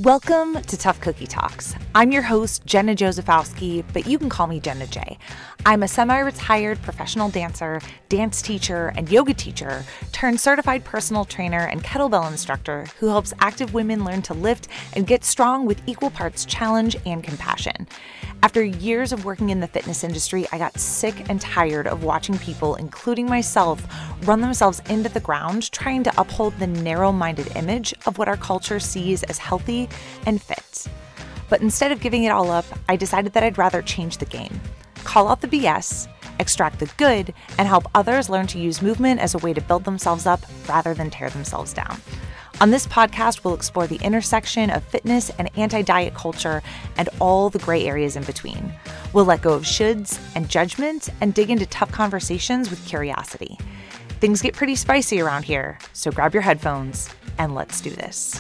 Welcome to Tough Cookie Talks. I'm your host, Jenna Josephowski, but you can call me Jenna J. I'm a semi-retired professional dancer, dance teacher, and yoga teacher turned certified personal trainer and kettlebell instructor who helps active women learn to lift and get strong with equal parts challenge and compassion. After years of working in the fitness industry, I got sick and tired of watching people, including myself, run themselves into the ground trying to uphold the narrow-minded image of what our culture sees as healthy and fit. But instead of giving it all up, I decided that I'd rather change the game, call out the BS, extract the good, and help others learn to use movement as a way to build themselves up rather than tear themselves down. On this podcast, we'll explore the intersection of fitness and anti-diet culture and all the gray areas in between. We'll let go of shoulds and judgment and dig into tough conversations with curiosity. Things get pretty spicy around here, so grab your headphones and let's do this.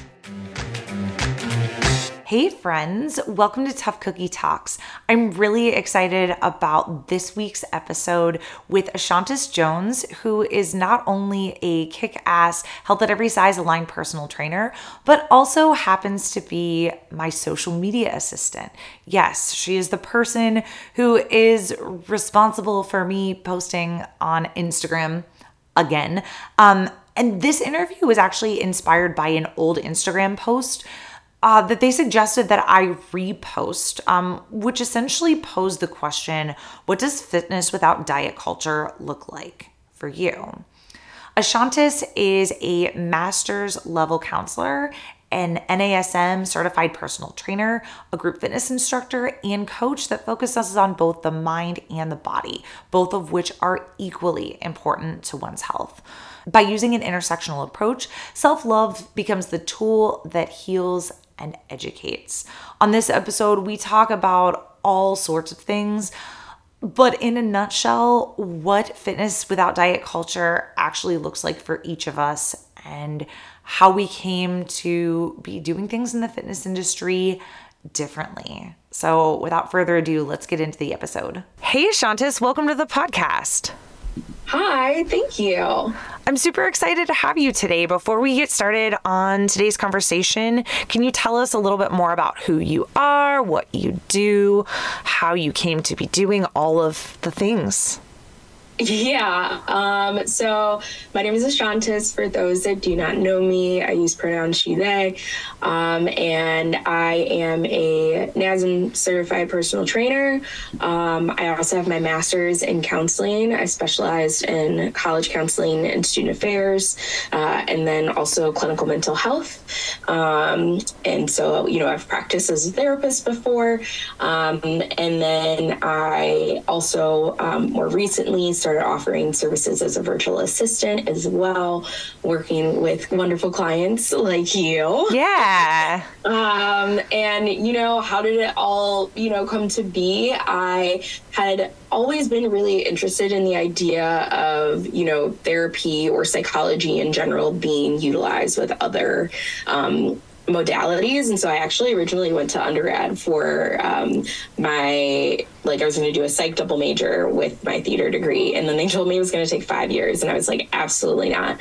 Hey friends, welcome to Tough Cookie Talks. I'm really excited about this week's episode with Ashantis Jones, who is not only a kick-ass Health at Every Size aligned personal trainer, but also happens to be my social media assistant. Yes, she is the person who is responsible for me posting on Instagram again. And this interview was actually inspired by an old Instagram post that they suggested that I repost, which essentially posed the question, what does fitness without diet culture look like for you? Ashantis is a master's level counselor, an NASM certified personal trainer, a group fitness instructor, and coach that focuses on both the mind and the body, both of which are equally important to one's health. By using an intersectional approach, self-love becomes the tool that heals and educates. On this episode, we talk about all sorts of things, but in a nutshell, what fitness without diet culture actually looks like for each of us and how we came to be doing things in the fitness industry differently. So without further ado, let's get into the episode. Hey, Ashantis, welcome to the podcast. Hi, thank you. I'm super excited to have you today. Before we get started on today's conversation, can you tell us a little bit more about who you are, what you do, how you came to be doing all of the things? Yeah. So my name is Ashantis. For those that do not know me, I use pronouns she, they. And I am a NASM certified personal trainer. I also have my master's in counseling. I specialized in college counseling and student affairs, and then also clinical mental health. And so, I've practiced as a therapist before. And then I also more recently started offering services as a virtual assistant as well, working with wonderful clients like you. Yeah. And, how did it all, come to be? I had always been really interested in the idea of, therapy or psychology in general being utilized with other modalities. And so I actually originally went to undergrad for I was going to do a psych double major with my theater degree. And then they told me it was going to take 5 years. And I was like, absolutely not.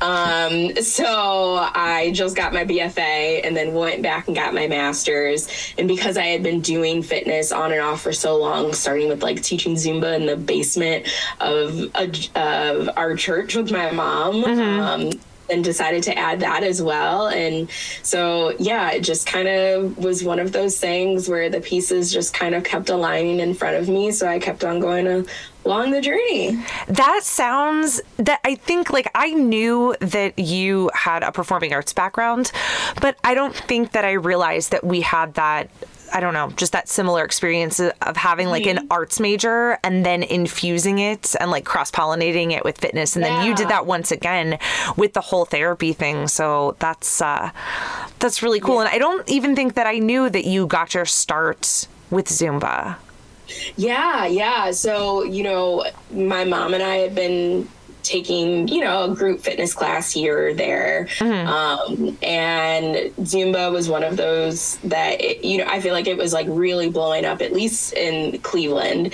So I just got my BFA and then went back and got my master's. And because I had been doing fitness on and off for so long, starting with teaching Zumba in the basement of our church with my mom, and decided to add that as well. And so, yeah, it just kind of was one of those things where the pieces just kind of kept aligning in front of me. So I kept on going along the journey. That sounds that I think I knew that you had a performing arts background, but I don't think that I realized that we had that. I don't know, just that similar experience of having an arts major and then infusing it and cross-pollinating it with fitness. And then you did that once again with the whole therapy thing. So that's really cool. Yeah. And I don't even think that I knew that you got your start with Zumba. Yeah. So, my mom and I had been taking, a group fitness class here or there. And Zumba was one of those that, I feel like it was really blowing up, at least in Cleveland,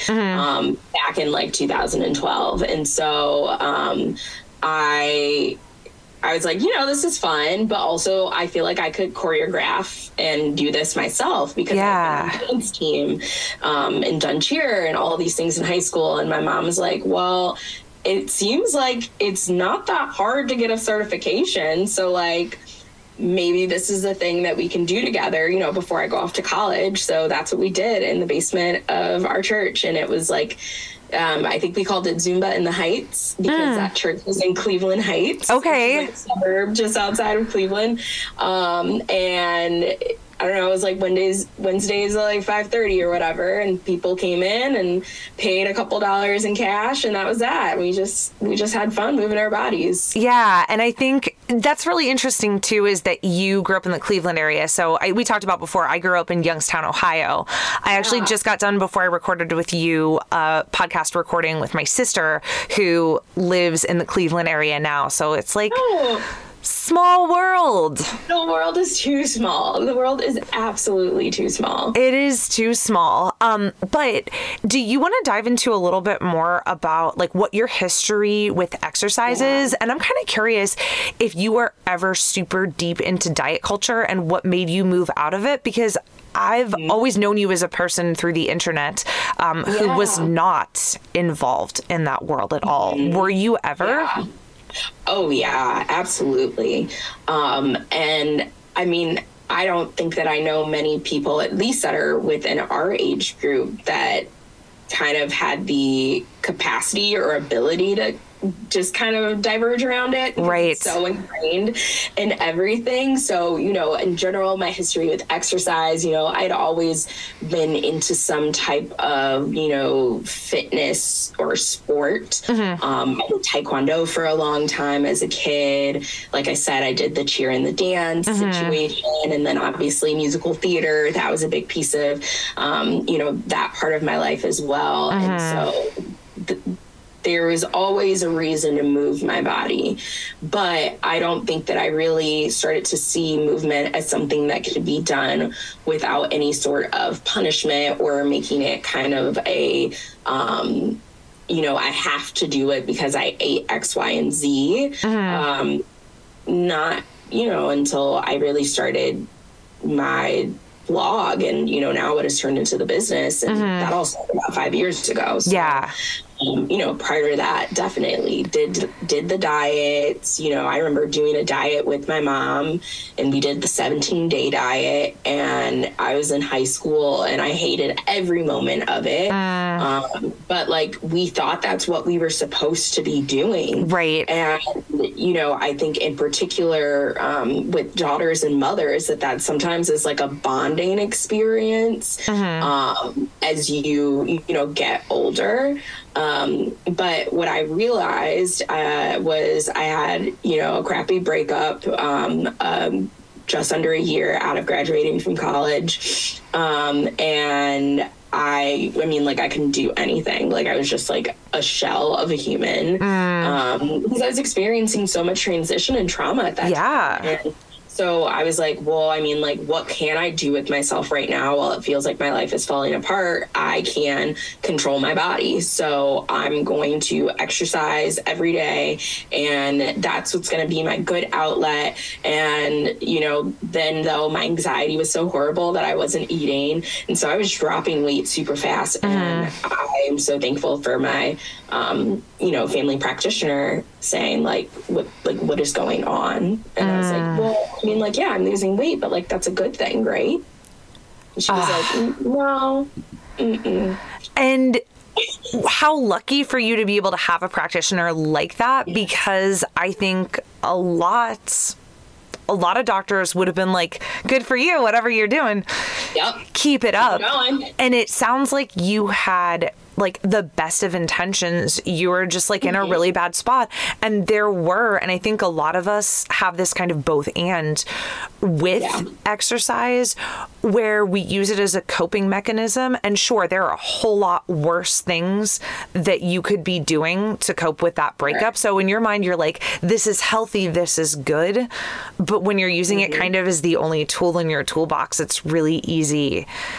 back in 2012. And so I I was like, this is fun, but also I feel like I could choreograph and do this myself because I've been on the dance team and done cheer and all these things in high school. And my mom was like, well, it seems like it's not that hard to get a certification. So like, maybe this is a thing that we can do together, before I go off to college. So that's what we did in the basement of our church. And it was like, I think we called it Zumba in the Heights because that church was in Cleveland Heights. Okay. Like a suburb just outside of Cleveland. And I don't know, it was like Wednesdays at like 5:30 or whatever, and people came in and paid a couple dollars in cash, and that was that. We just had fun moving our bodies. Yeah, and I think that's really interesting too, is that you grew up in the Cleveland area. So we talked about before, I grew up in Youngstown, Ohio. I actually just got done before I recorded with you a podcast recording with my sister who lives in the Cleveland area now. So it's like... small world. The world is too small. The world is absolutely too small. It is too small. But do you want to dive into a little bit more about like what your history with exercise is? And I'm kind of curious if you were ever super deep into diet culture and what made you move out of it, because I've always known you as a person through the internet who was not involved in that world at all. Were you ever? Yeah. Oh, yeah, absolutely. And I mean, I don't think that I know many people, at least that are within our age group, that kind of had the capacity or ability to just kind of diverge around it. Right. It's so ingrained in everything. So, in general, my history with exercise, I'd always been into some type of, fitness or sport. I did Taekwondo for a long time as a kid. Like I said, I did the cheer and the dance situation. And then obviously musical theater. That was a big piece of, that part of my life as well. And so there was always a reason to move my body, but I don't think that I really started to see movement as something that could be done without any sort of punishment or making it kind of a, I have to do it because I ate X, Y, and Z. Not, until I really started my blog and, now what has turned into the business. And that all started about 5 years ago. So, yeah. Prior to that, definitely did the diets. I remember doing a diet with my mom, and we did the 17-day diet, and I was in high school and I hated every moment of it. But like, we thought that's what we were supposed to be doing. Right. And, I think in particular, with daughters and mothers, that sometimes is like a bonding experience, as you get older. But what I realized was I had, a crappy breakup just under a year out of graduating from college. And I couldn't do anything. Like, I was just like a shell of a human because I was experiencing so much transition and trauma at that time. And so I was like, well, what can I do with myself right now while it feels like my life is falling apart? I can control my body. So I'm going to exercise every day, and that's what's going to be my good outlet. And, then though my anxiety was so horrible that I wasn't eating. And so I was dropping weight super fast. And I'm so thankful for my, family practitioner saying what is going on? And I was like, well, yeah, I'm losing weight, but like, that's a good thing, right? And she was like, no. And how lucky for you to be able to have a practitioner like that, because I think a lot of doctors would have been like, good for you, whatever you're doing. Yep. Keep it up. Keep going. And it sounds like you had like the best of intentions. You were just like in a really bad spot. And I think a lot of us have this kind of both and with exercise, where we use it as a coping mechanism. And sure, there are a whole lot worse things that you could be doing to cope with that breakup. So in your mind, you're like, this is healthy, this is good. But when you're using it kind of as the only tool in your toolbox, it's really easy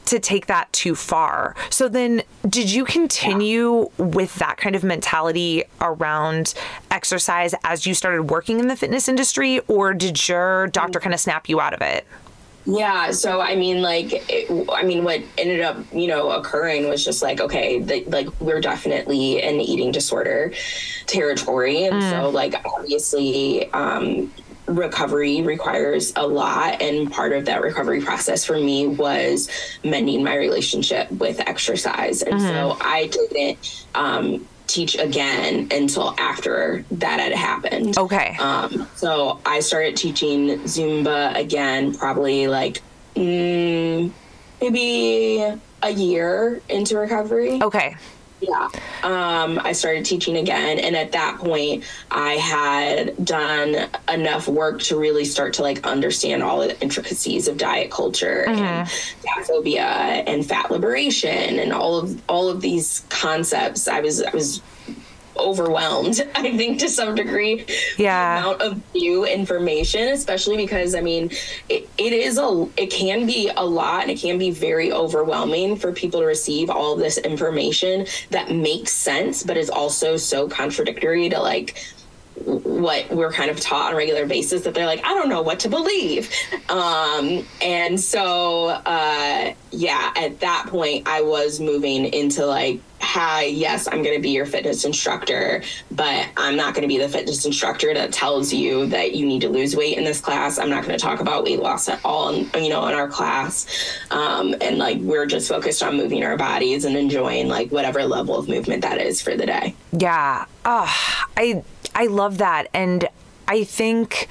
to take that too far. So then did you continue with that kind of mentality around exercise as you started working in the fitness industry, or did your doctor kind of snap you out of it? Yeah. So, I mean, what ended up, occurring was just like, okay, we're definitely in eating disorder territory. And so, like, obviously, recovery requires a lot. And part of that recovery process for me was mending my relationship with exercise. And so I didn't, teach again until after that had happened. Okay. So I started teaching Zumba again, probably like maybe a year into recovery. Okay. Yeah. I started teaching again. And at that point, I had done enough work to really start to like understand all of the intricacies of diet culture and fat phobia and fat liberation and all of these concepts. I was overwhelmed, I think, to some degree. Yeah. The amount of new information, especially because, I mean, it can be a lot, and it can be very overwhelming for people to receive all of this information that makes sense, but is also so contradictory to like what we're kind of taught on a regular basis, that they're like, I don't know what to believe. And so, at that point I was moving into like, hi, yes, I'm going to be your fitness instructor, but I'm not going to be the fitness instructor that tells you that you need to lose weight in this class. I'm not going to talk about weight loss at all, in our class. And like, we're just focused on moving our bodies and enjoying like whatever level of movement that is for the day. Yeah. I love that. And I think,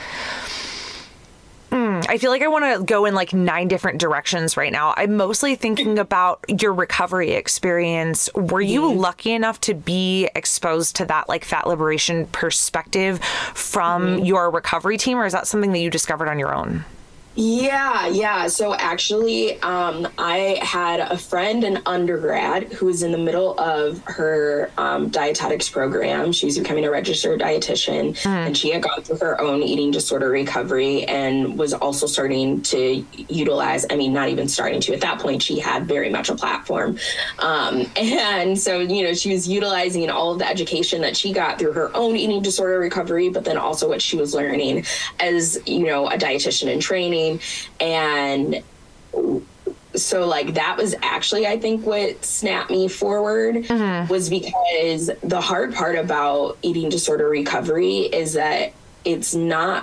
I feel like I want to go in like 9 different directions right now. I'm mostly thinking about your recovery experience. Were you lucky enough to be exposed to that like fat liberation perspective from your recovery team, or is that something that you discovered on your own? Yeah. So actually, I had a friend in undergrad who was in the middle of her dietetics program. She was becoming a registered dietitian, and she had gone through her own eating disorder recovery and was also starting to utilize, not even starting to, at that point, she had very much a platform. And so, she was utilizing all of the education that she got through her own eating disorder recovery, but then also what she was learning as, a dietitian in training. And so like that was actually, I think, what snapped me forward was because the hard part about eating disorder recovery is that it's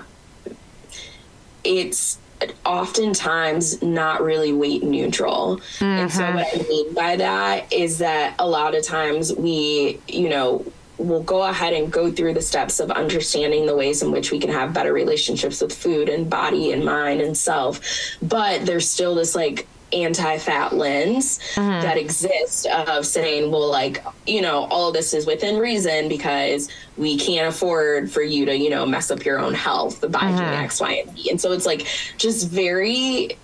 oftentimes not really weight neutral. And so what I mean by that is that a lot of times we, we'll go ahead and go through the steps of understanding the ways in which we can have better relationships with food and body and mind and self. But there's still this like anti-fat lens that exists of saying, well, like, all of this is within reason because we can't afford for you to, mess up your own health by doing X, Y, and Z. And so it's like just very,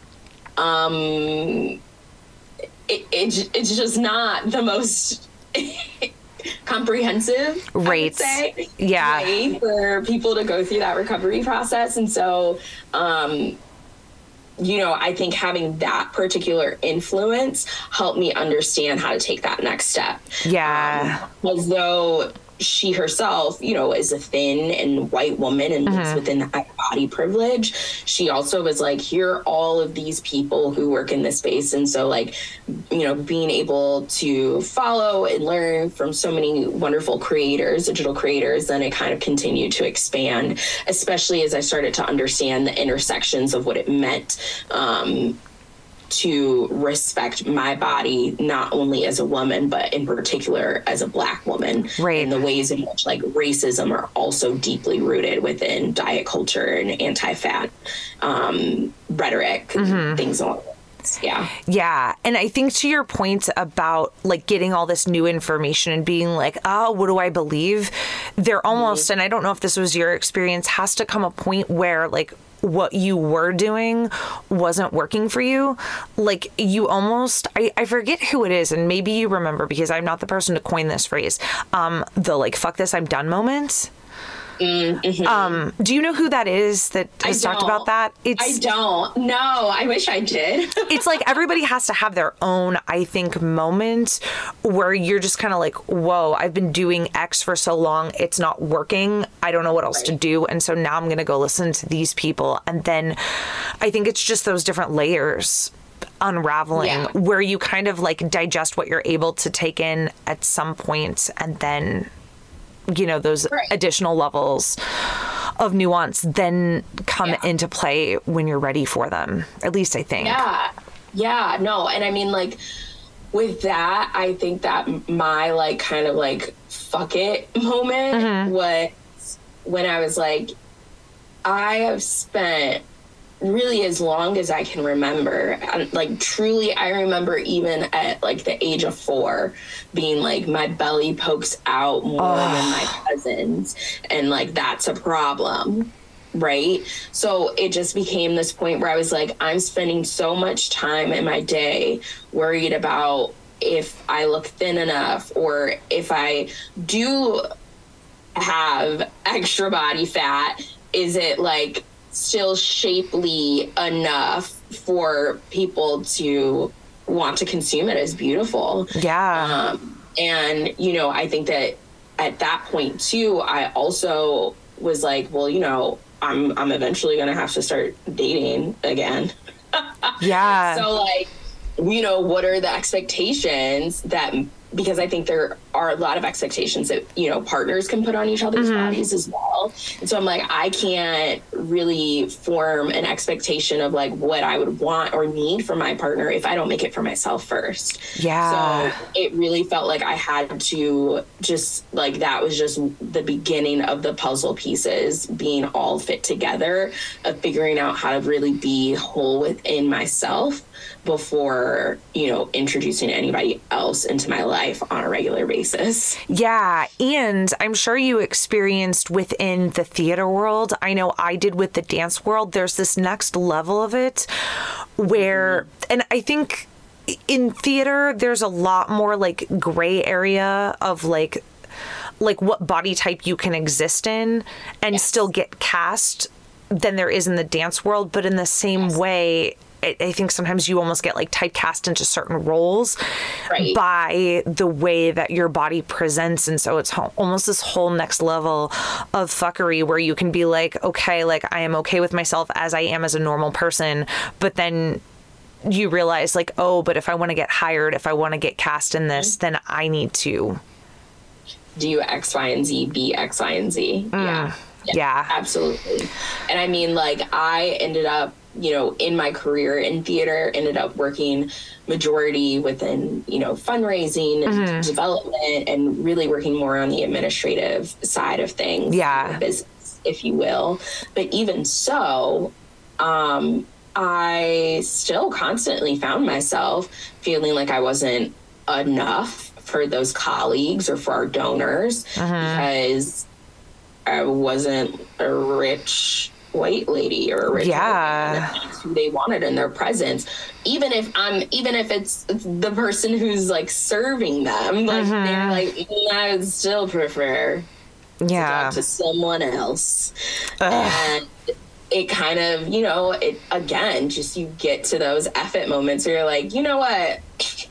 it's just not the most comprehensive, right? I would say, way for people to go through that recovery process. And so, I think having that particular influence helped me understand how to take that next step. Yeah. As though she herself, is a thin and white woman and lives within that body privilege. She also was like, here are all of these people who work in this space. And so like, being able to follow and learn from so many wonderful creators, digital creators, then it kind of continued to expand, especially as I started to understand the intersections of what it meant, to respect my body, not only as a woman, but in particular as a Black woman. Right. And the ways in which like racism are also deeply rooted within diet culture and anti-fat rhetoric and things along those. Yeah. And I think to your point about like getting all this new information and being like, oh, what do I believe? There almost, and I don't know if this was your experience, has to come a point where like what you were doing wasn't working for you. Like you almost, I forget who it is, and maybe you remember because I'm not the person to coin this phrase, the like, fuck this, I'm done moment. Mm-hmm. Do you know who that is that has talked about that? I don't. No, I wish I did. It's like everybody has to have their own, I think, moment where you're just kind of like, whoa, I've been doing X for so long. It's not working. I don't know what else to do. And so now I'm going to go listen to these people. And then I think it's just those different layers unraveling where you kind of like digest what you're able to take in at some point, and then those additional levels of nuance then come into play when you're ready for them, at least I think. No, and I mean, like, with that, I think that my like kind of like fuck it moment was when I was like, I have spent really as long as I can remember. And like, truly, I remember even at like the age of 4 being like, my belly pokes out more than my cousins. And like, that's a problem. Right. So it just became this point where I was like, I'm spending so much time in my day worried about if I look thin enough, or if I do have extra body fat, is it like still shapely enough for people to want to consume it as beautiful. And I think that at that point too, I also was like, well, I'm eventually gonna have to start dating again. So like, what are the expectations that, because I think there are a lot of expectations that, partners can put on each other's bodies as well. And so I'm like, I can't really form an expectation of like what I would want or need from my partner if I don't make it for myself first. So it really felt like I had to just like, that was just the beginning of the puzzle pieces being all fit together, of figuring out how to really be whole within myself before, introducing anybody else into my life on a regular basis. Yeah. And I'm sure you experienced within the theater world, I know I did with the dance world, there's this next level of it where, and I think in theater, there's a lot more like gray area of like what body type you can exist in and still get cast than there is in the dance world. But in the same way, I think sometimes you almost get like typecast into certain roles by the way that your body presents. And so it's almost this whole next level of fuckery where you can be like, okay, like I am okay with myself as I am as a normal person. But then you realize like, oh, but if I want to get hired, if I want to get cast in this, then I need to do X, Y, and Z, be X, Y, and Z. Yeah, absolutely. And I mean, like, I ended up, in my career in theater, ended up working majority within, fundraising and development, and really working more on the administrative side of things, business, if you will. But even so, I still constantly found myself feeling like I wasn't enough for those colleagues or for our donors because I wasn't a rich white lady or a rich woman. That's who they wanted in their presence. Even if it's the person who's like serving them, like they're like, I would still prefer to talk to someone else. And it kind of, it again, just you get to those F it moments where you're like, you know what?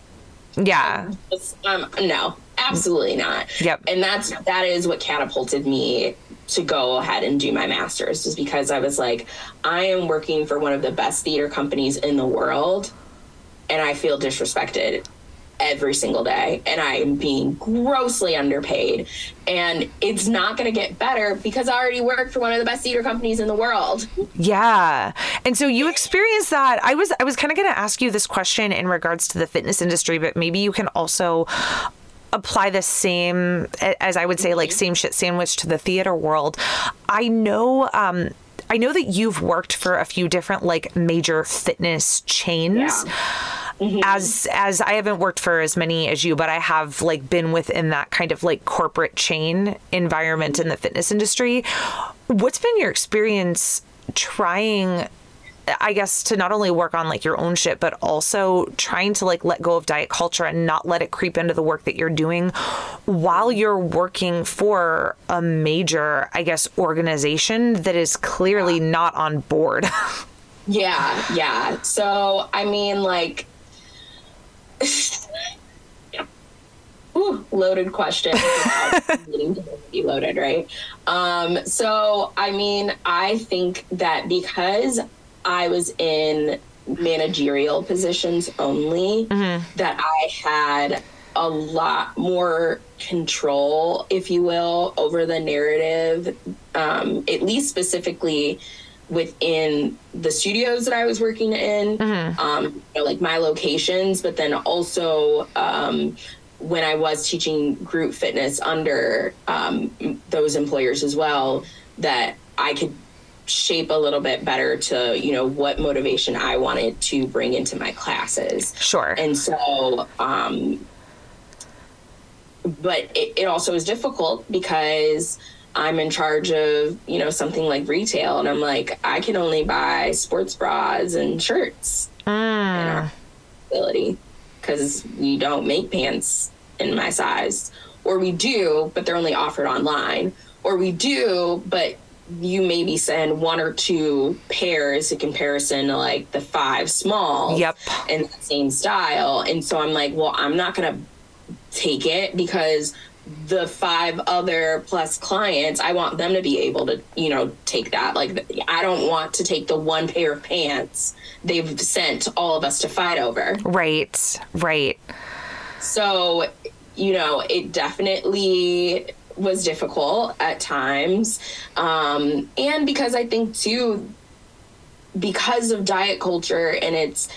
No, absolutely not. And that is what catapulted me to go ahead and do my master's, is because I was like, I am working for one of the best theater companies in the world, and I feel disrespected every single day, and I am being grossly underpaid, and it's not going to get better because I already work for one of the best theater companies in the world. And so you experienced that. I was kind of going to ask you this question in regards to the fitness industry, but maybe you can also apply the same, as I would say, like same shit sandwich to the theater world. I know that you've worked for a few different like major fitness chains. As I haven't worked for as many as you, but I have like been within that kind of like corporate chain environment in the fitness industry. What's been your experience trying I guess, to not only work on like your own shit, but also trying to like let go of diet culture and not let it creep into the work that you're doing while you're working for a major, I guess, organization that is clearly not on board. Yeah. So, I mean, like, loaded question without needing to be loaded, right? So, I mean, I think that because I was in managerial positions only, that I had a lot more control, if you will, over the narrative, at least specifically within the studios that I was working in, like my locations, but then also when I was teaching group fitness under those employers as well, that I could shape a little bit better to, what motivation I wanted to bring into my classes. Sure. And so, but it also is difficult because I'm in charge of, something like retail, and I'm like, I can only buy sports bras and shirts in our facility because we don't make pants in my size, or we do, but they're only offered online, or we do, but you maybe send 1 or 2 pairs in comparison to like the 5 small in the same style. And so I'm like, well, I'm not going to take it because the 5 other plus clients, I want them to be able to, take that. Like, I don't want to take the 1 pair of pants they've sent all of us to fight over. Right. So, it definitely was difficult at times. And because I think too, because of diet culture and its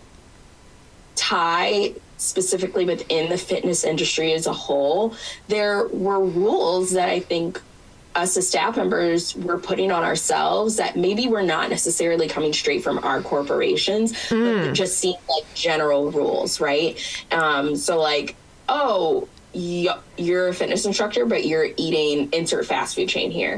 tie specifically within the fitness industry as a whole, there were rules that I think us as staff members were putting on ourselves that maybe were not necessarily coming straight from our corporations, but just seemed like general rules, right? So like, oh, you're a fitness instructor, but you're eating insert fast food chain here.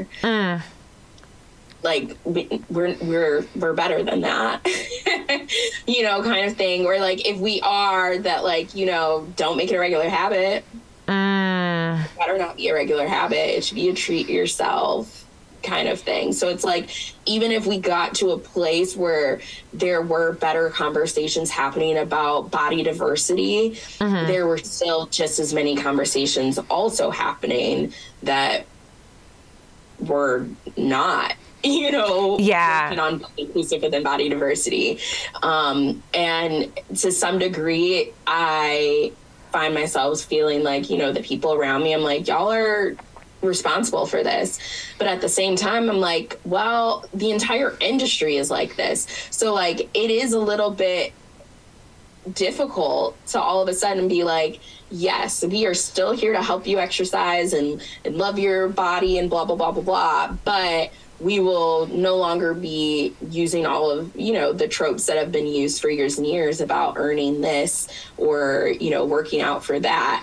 Like, we're better than that, kind of thing. Or like, if we are, that like, don't make it a regular habit. It better not be a regular habit. It should be a treat yourself kind of thing. So it's like, even if we got to a place where there were better conversations happening about body diversity, there were still just as many conversations also happening that were not, working on inclusive within body diversity. And to some degree, I find myself feeling like, the people around me, I'm like, y'all are responsible for this. But at the same time, I'm like, well, the entire industry is like this. So like, it is a little bit difficult to all of a sudden be like, yes, we are still here to help you exercise and love your body and blah, blah, blah, blah, blah. But we will no longer be using all of, the tropes that have been used for years and years about earning this or, working out for that.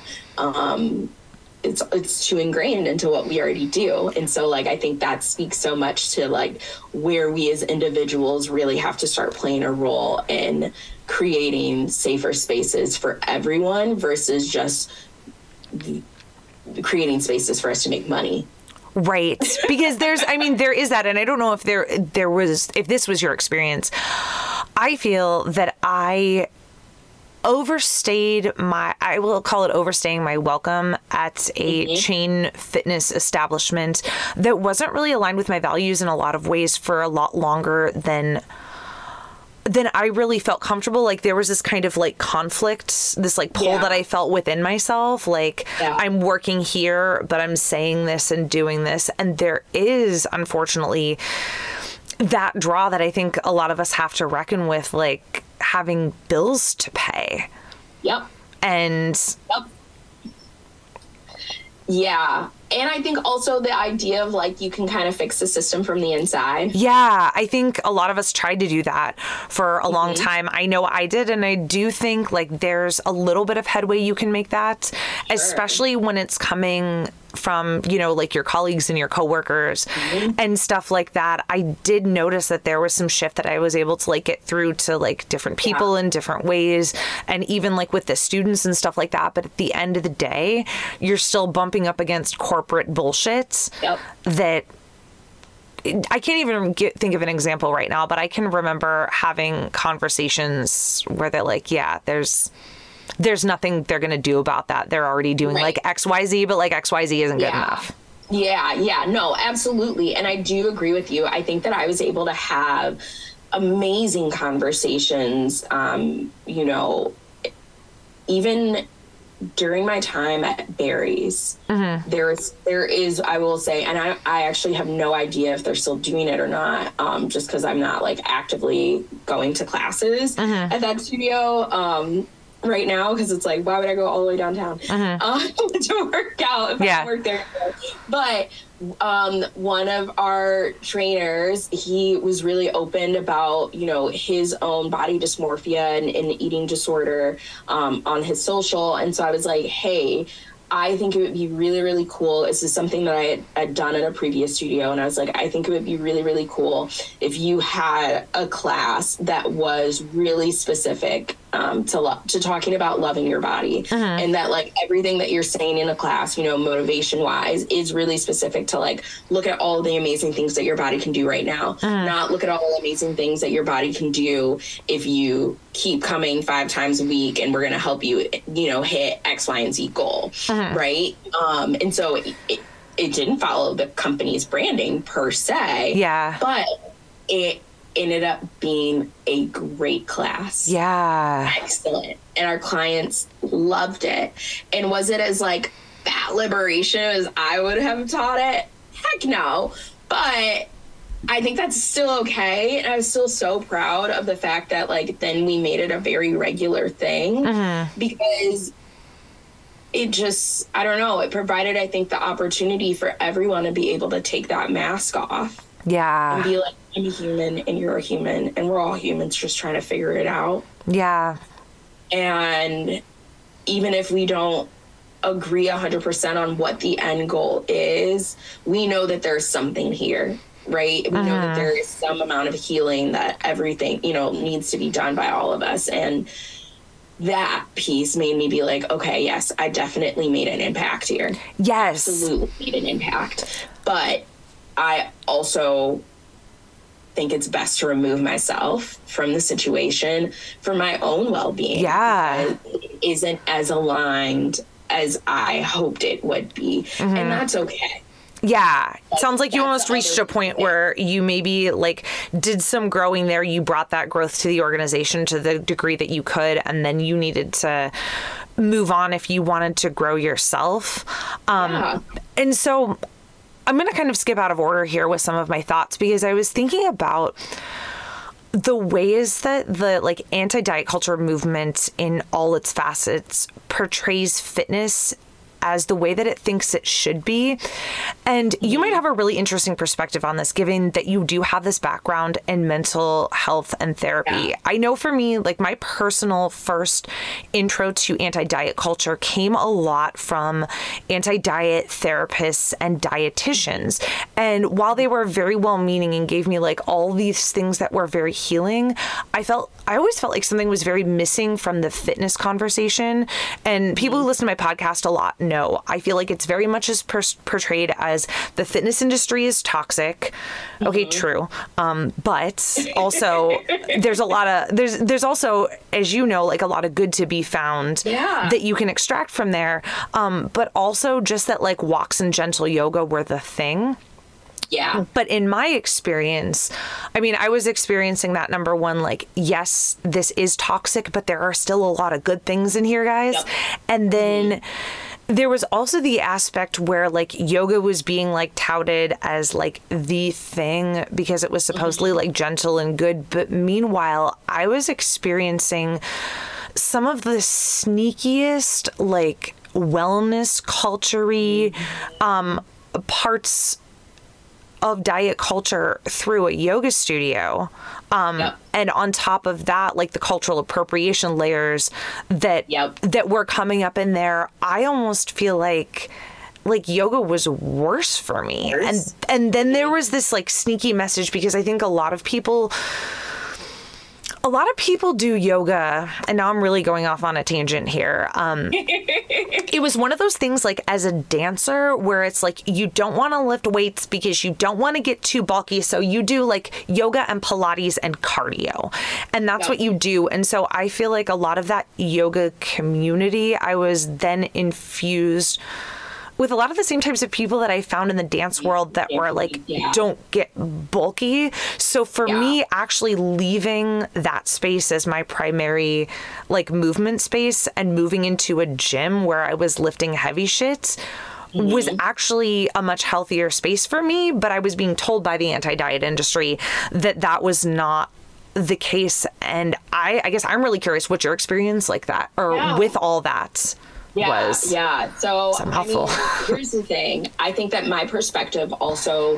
It's too ingrained into what we already do. And so like, I think that speaks so much to like where we as individuals really have to start playing a role in creating safer spaces for everyone versus just creating spaces for us to make money. Right. Because there is that. And I don't know if if this was your experience. I feel that I overstaying my welcome at a chain fitness establishment that wasn't really aligned with my values in a lot of ways for a lot longer than I really felt comfortable. Like there was this kind of like conflict, this like pull that I felt within myself. Like I'm working here, but I'm saying this and doing this. And there is, unfortunately, that draw that I think a lot of us have to reckon with, like having bills to pay. Yep. And yeah. And I think also the idea of like, you can kind of fix the system from the inside. Yeah. I think a lot of us tried to do that for a long time. I know I did. And I do think like there's a little bit of headway you can make that, especially when it's coming from, you know, like your colleagues and your coworkers and stuff like that, I did notice that there was some shift that I was able to like get through to like different people in different ways, and even like with the students and stuff like that. But at the end of the day, you're still bumping up against corporate bullshit that I can't even think of an example right now, but I can remember having conversations where they're like, yeah, there's nothing they're going to do about that. They're already doing like XYZ, but like XYZ isn't good enough. Yeah, no, absolutely. And I do agree with you. I think that I was able to have amazing conversations, you know, even during my time at Barry's, there is, I will say, and I actually have no idea if they're still doing it or not, just because I'm not like actively going to classes at that studio right now, because it's like, why would I go all the way downtown to work out if I work there? But one of our trainers, he was really open about, you know, his own body dysmorphia and eating disorder on his social. And so I was like, hey, I think it would be really, really cool. This is something that I had done at a previous studio. And I was like, I think it would be really, really cool if you had a class that was really specific to talking about loving your body. And that like everything that you're saying in a class, you know, motivation wise, is really specific to like, look at all the amazing things that your body can do right now. Not look at all the amazing things that your body can do if you keep coming 5 times a week and we're going to help you, you know, hit X, Y, and Z goal. Right. And so it didn't follow the company's branding per se. But it ended up being a great class. Excellent. And our clients loved it. And was it as like that liberation as I would have taught it? Heck no. But I think that's still okay. And I was still so proud of the fact that like then we made it a very regular thing because it just, I don't know, it provided, I think, the opportunity for everyone to be able to take that mask off. And be like, I'm a human and you're a human and we're all humans just trying to figure it out. And even if we don't agree 100% on what the end goal is, we know that there's something here, right? We know that there is some amount of healing that everything, you know, needs to be done by all of us. And that piece made me be like, okay, yes, I definitely made an impact here. Absolutely made an impact. But I also think it's best to remove myself from the situation for my own well-being. Because it isn't as aligned as I hoped it would be. And that's okay. It sounds like you almost reached a point where you maybe like did some growing there. You brought that growth to the organization to the degree that you could, and then you needed to move on if you wanted to grow yourself. And so I'm going to kind of skip out of order here with some of my thoughts, because I was thinking about the ways that the like anti-diet culture movement in all its facets portrays fitness as the way that it thinks it should be. And you might have a really interesting perspective on this, given that you do have this background in mental health and therapy. I know for me, like my personal first intro to anti-diet culture came a lot from anti-diet therapists and dietitians. And while they were very well-meaning and gave me like all these things that were very healing, I always felt like something was very missing from the fitness conversation. And people who listen to my podcast a lot know I feel like it's very much as portrayed as the fitness industry is toxic. Okay, true. But also there's a lot of, there's also, as you know, like a lot of good to be found that you can extract from there. But also just that like walks and gentle yoga were the thing. But in my experience, I mean, I was experiencing that number one, like, yes, this is toxic, but there are still a lot of good things in here, guys. And then there was also the aspect where like yoga was being like touted as like the thing because it was supposedly like gentle and good. But meanwhile, I was experiencing some of the sneakiest like wellness culture-y parts of diet culture through a yoga studio. And on top of that, like the cultural appropriation layers that were coming up in there, I almost feel like like yoga was worse for me. And then there was this like sneaky message, because I think a lot of people do yoga, and now I'm really going off on a tangent here. It was one of those things, like, as a dancer, where it's like, you don't want to lift weights because you don't want to get too bulky. So you do like yoga and Pilates and cardio, and that's what you do. And so I feel like a lot of that yoga community, I was then infused with a lot of the same types of people that I found in the dance world that were like, don't get bulky. So for me, actually leaving that space as my primary like movement space and moving into a gym where I was lifting heavy shit was actually a much healthier space for me. But I was being told by the anti-diet industry that that was not the case. And I guess I'm really curious what your experience like that, or with all that, was. Yeah. So I mean, here's the thing. I think that my perspective also,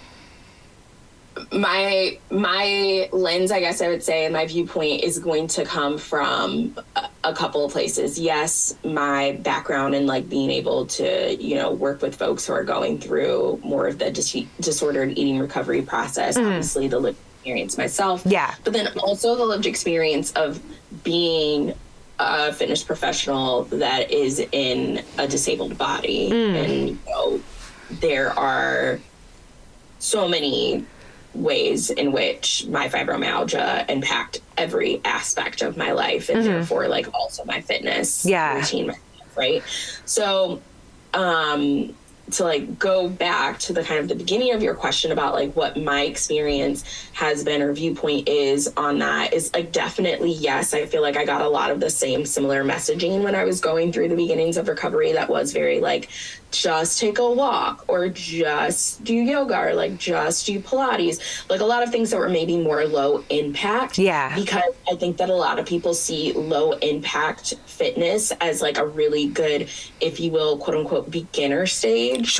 my lens, I guess I would say, and my viewpoint is going to come from a couple of places. Yes, my background in like being able to, you know, work with folks who are going through more of the disordered eating recovery process. Obviously, the lived experience myself. Yeah. But then also the lived experience of being a fitness professional that is in a disabled body. And, you know, there are so many ways in which my fibromyalgia impact every aspect of my life, and therefore like also my fitness routine, right? So to like go back to the kind of the beginning of your question about like what my experience has been or viewpoint is on that, is like definitely yes, I feel like I got a lot of the same similar messaging when I was going through the beginnings of recovery that was very like, just take a walk, or just do yoga, or like just do Pilates, like a lot of things that were maybe more low impact. Because I think that a lot of people see low impact fitness as like a really good, if you will, quote unquote, beginner stage.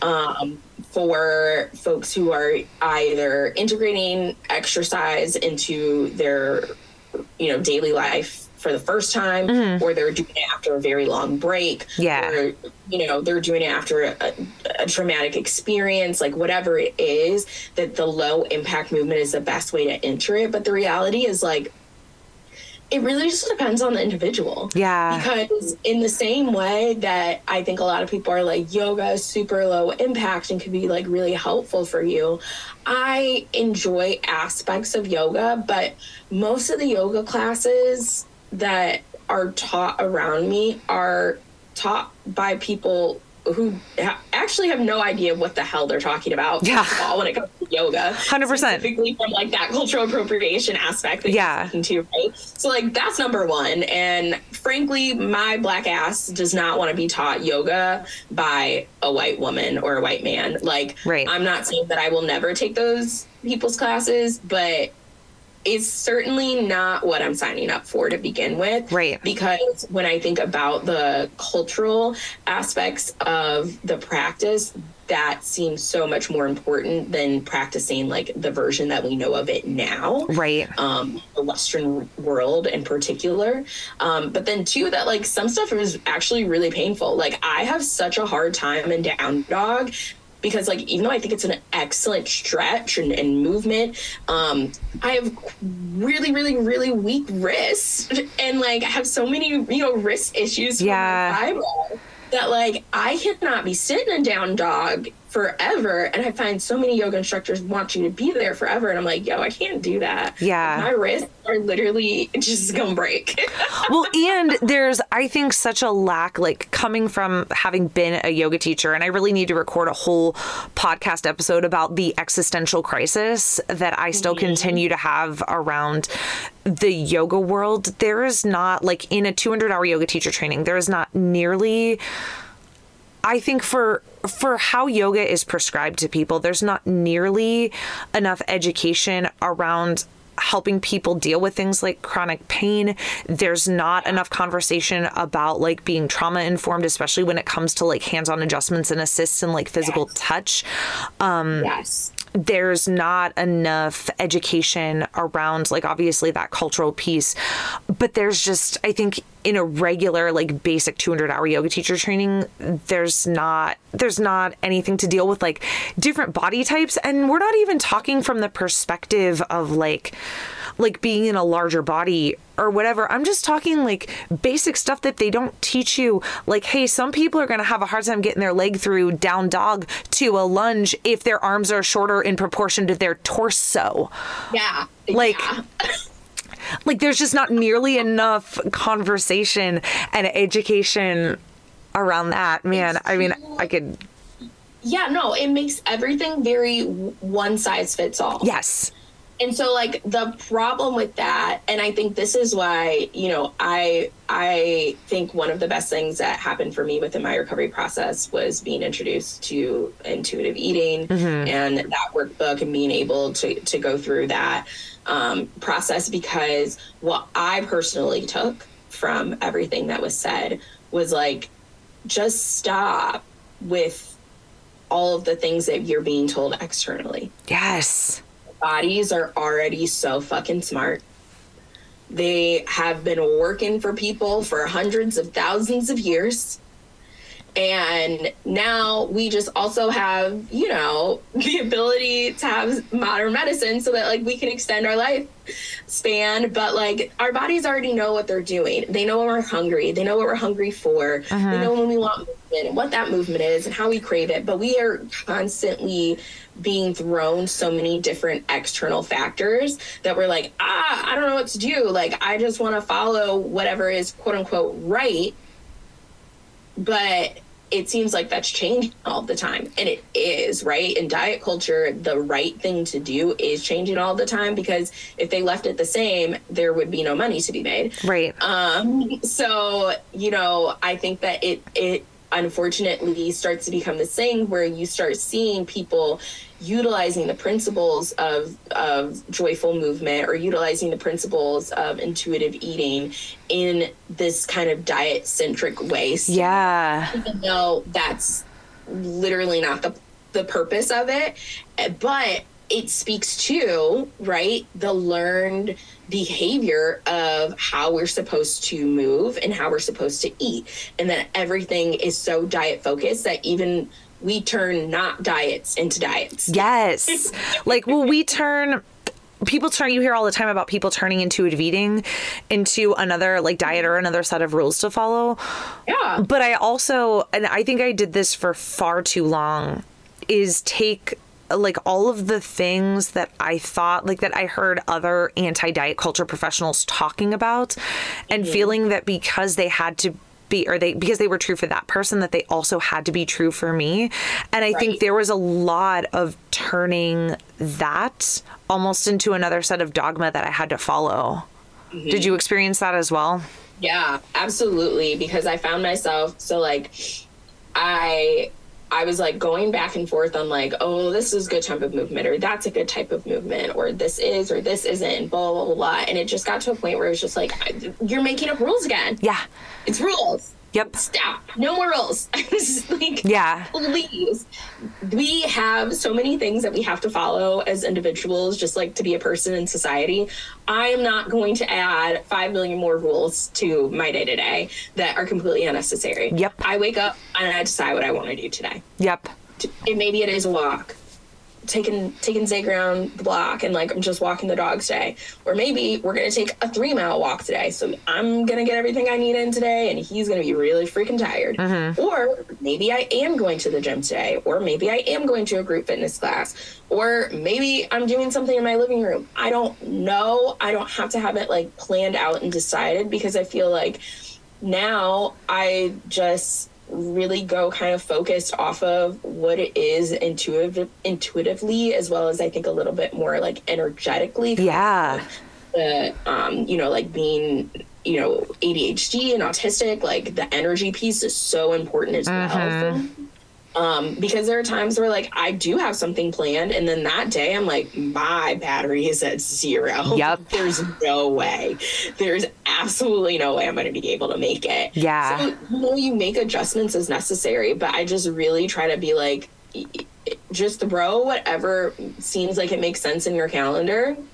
For folks who are either integrating exercise into their, you know, daily life for the first time, or they're doing it after a very long break, or, you know, they're doing it after a traumatic experience, like whatever it is, that the low impact movement is the best way to enter it. But the reality is like, it really just depends on the individual. Because in the same way that I think a lot of people are like, yoga is super low impact and can be like really helpful for you, I enjoy aspects of yoga, but most of the yoga classes that are taught around me are taught by people who actually have no idea what the hell they're talking about when it comes to yoga. 100%. Specifically from like that cultural appropriation aspect that you're talking to, right? So like that's number one. And frankly, my black ass does not want to be taught yoga by a white woman or a white man. Like, I'm not saying that I will never take those people's classes, but is certainly not what I'm signing up for to begin with. Because when I think about the cultural aspects of the practice, that seems so much more important than practicing like the version that we know of it now. The Western world in particular. But then too, that like some stuff is actually really painful. Like I have such a hard time in down dog, because like, even though I think it's an excellent stretch and movement, I have really, really, really weak wrists, and like I have so many, you know, wrist issues from my fibro that like I cannot be sitting in down dog forever. And I find so many yoga instructors want you to be there forever. And I'm like, yo, I can't do that. My wrists are literally just gonna break. Well, and there's, I think, such a lack, like coming from having been a yoga teacher, and I really need to record a whole podcast episode about the existential crisis that I still continue to have around the yoga world. There is not, like in a 200-hour yoga teacher training, there is not nearly, I think for how yoga is prescribed to people, there's not nearly enough education around helping people deal with things like chronic pain. There's not enough conversation about like being trauma informed, especially when it comes to like hands-on adjustments and assists and like physical touch. There's not enough education around like obviously that cultural piece, but there's just, I think in a regular, like, basic 200-hour yoga teacher training, there's not anything to deal with, like, different body types. And we're not even talking from the perspective of like being in a larger body or whatever. I'm just talking like basic stuff that they don't teach you. Like, hey, some people are going to have a hard time getting their leg through down dog to a lunge if their arms are shorter in proportion to their torso. Yeah. Like, like there's just not nearly enough conversation and education around that. Man, I mean, I could... Yeah, no, it makes everything very one size fits all. Yes. And so, like, the problem with that, and I think this is why, you know, I think one of the best things that happened for me within my recovery process was being introduced to intuitive eating and that workbook, and being able to go through that process, because what I personally took from everything that was said was, like, just stop with all of the things that you're being told externally. Yes. Bodies are already so fucking smart. They have been working for people for hundreds of thousands of years. And now we just also have, you know, the ability to have modern medicine so that, like, we can extend our life span. But, like, our bodies already know what they're doing. They know when we're hungry. They know what we're hungry for. They know when we want movement and what that movement is and how we crave it. But we are constantly being thrown so many different external factors that we're like, I don't know what to do. Like, I just want to follow whatever is quote unquote right. But it seems like that's changing all the time. And it is, right? In diet culture, the right thing to do is changing all the time, because if they left it the same, there would be no money to be made. Right. So, you know, I think that it unfortunately starts to become this thing where you start seeing people utilizing the principles of joyful movement, or utilizing the principles of intuitive eating in this kind of diet-centric way. Yeah. Even though that's literally not the purpose of it. But it speaks to, right, the learned behavior of how we're supposed to move and how we're supposed to eat. And that everything is so diet focused that even we turn not diets into diets. Yes. Like, well, people turn, you hear all the time about people turning intuitive eating into another, like, diet or another set of rules to follow. Yeah. But I also, and I think I did this for far too long, is take, like, all of the things that I thought, like, that I heard other anti-diet culture professionals talking about, and feeling that because they had to be, or because they were true for that person, that they also had to be true for me. And I think there was a lot of turning that almost into another set of dogma that I had to follow. Did you experience that as well? Yeah, absolutely. Because I found myself, so, like, I was, like, going back and forth on, like, oh, this is a good type of movement, or that's a good type of movement, or this is, or this isn't, blah, blah, blah, blah. And it just got to a point where it was just like, you're making up rules again. Yeah. It's rules. Yep. Stop. No more rules. I was like, yeah, please. We have so many things that we have to follow as individuals, just like to be a person in society. I am not going to add 5 million more rules to my day to day that are completely unnecessary. Yep. I wake up and I decide what I want to do today. Yep. And maybe it is a walk. Taking Zay around the block and, like, I'm just walking the dogs today. Or maybe we're going to take a 3-mile walk today. So I'm going to get everything I need in today, and he's going to be really freaking tired. Or maybe I am going to the gym today. Or maybe I am going to a group fitness class. Or maybe I'm doing something in my living room. I don't know. I don't have to have it, like, planned out and decided, because I feel like now I just really go kind of focused off of what it is intuitively, as well as I think a little bit more, like, energetically. Yeah. You know, like, being, you know, ADHD and autistic, like, the energy piece is so important as well. Because there are times where, like, I do have something planned, and then that day I'm like, my battery is at 0. Yep. There's no way. There's absolutely no way I'm going to be able to make it. Yeah. So, you know, you make adjustments as necessary, but I just really try to be like, just throw whatever seems like it makes sense in your calendar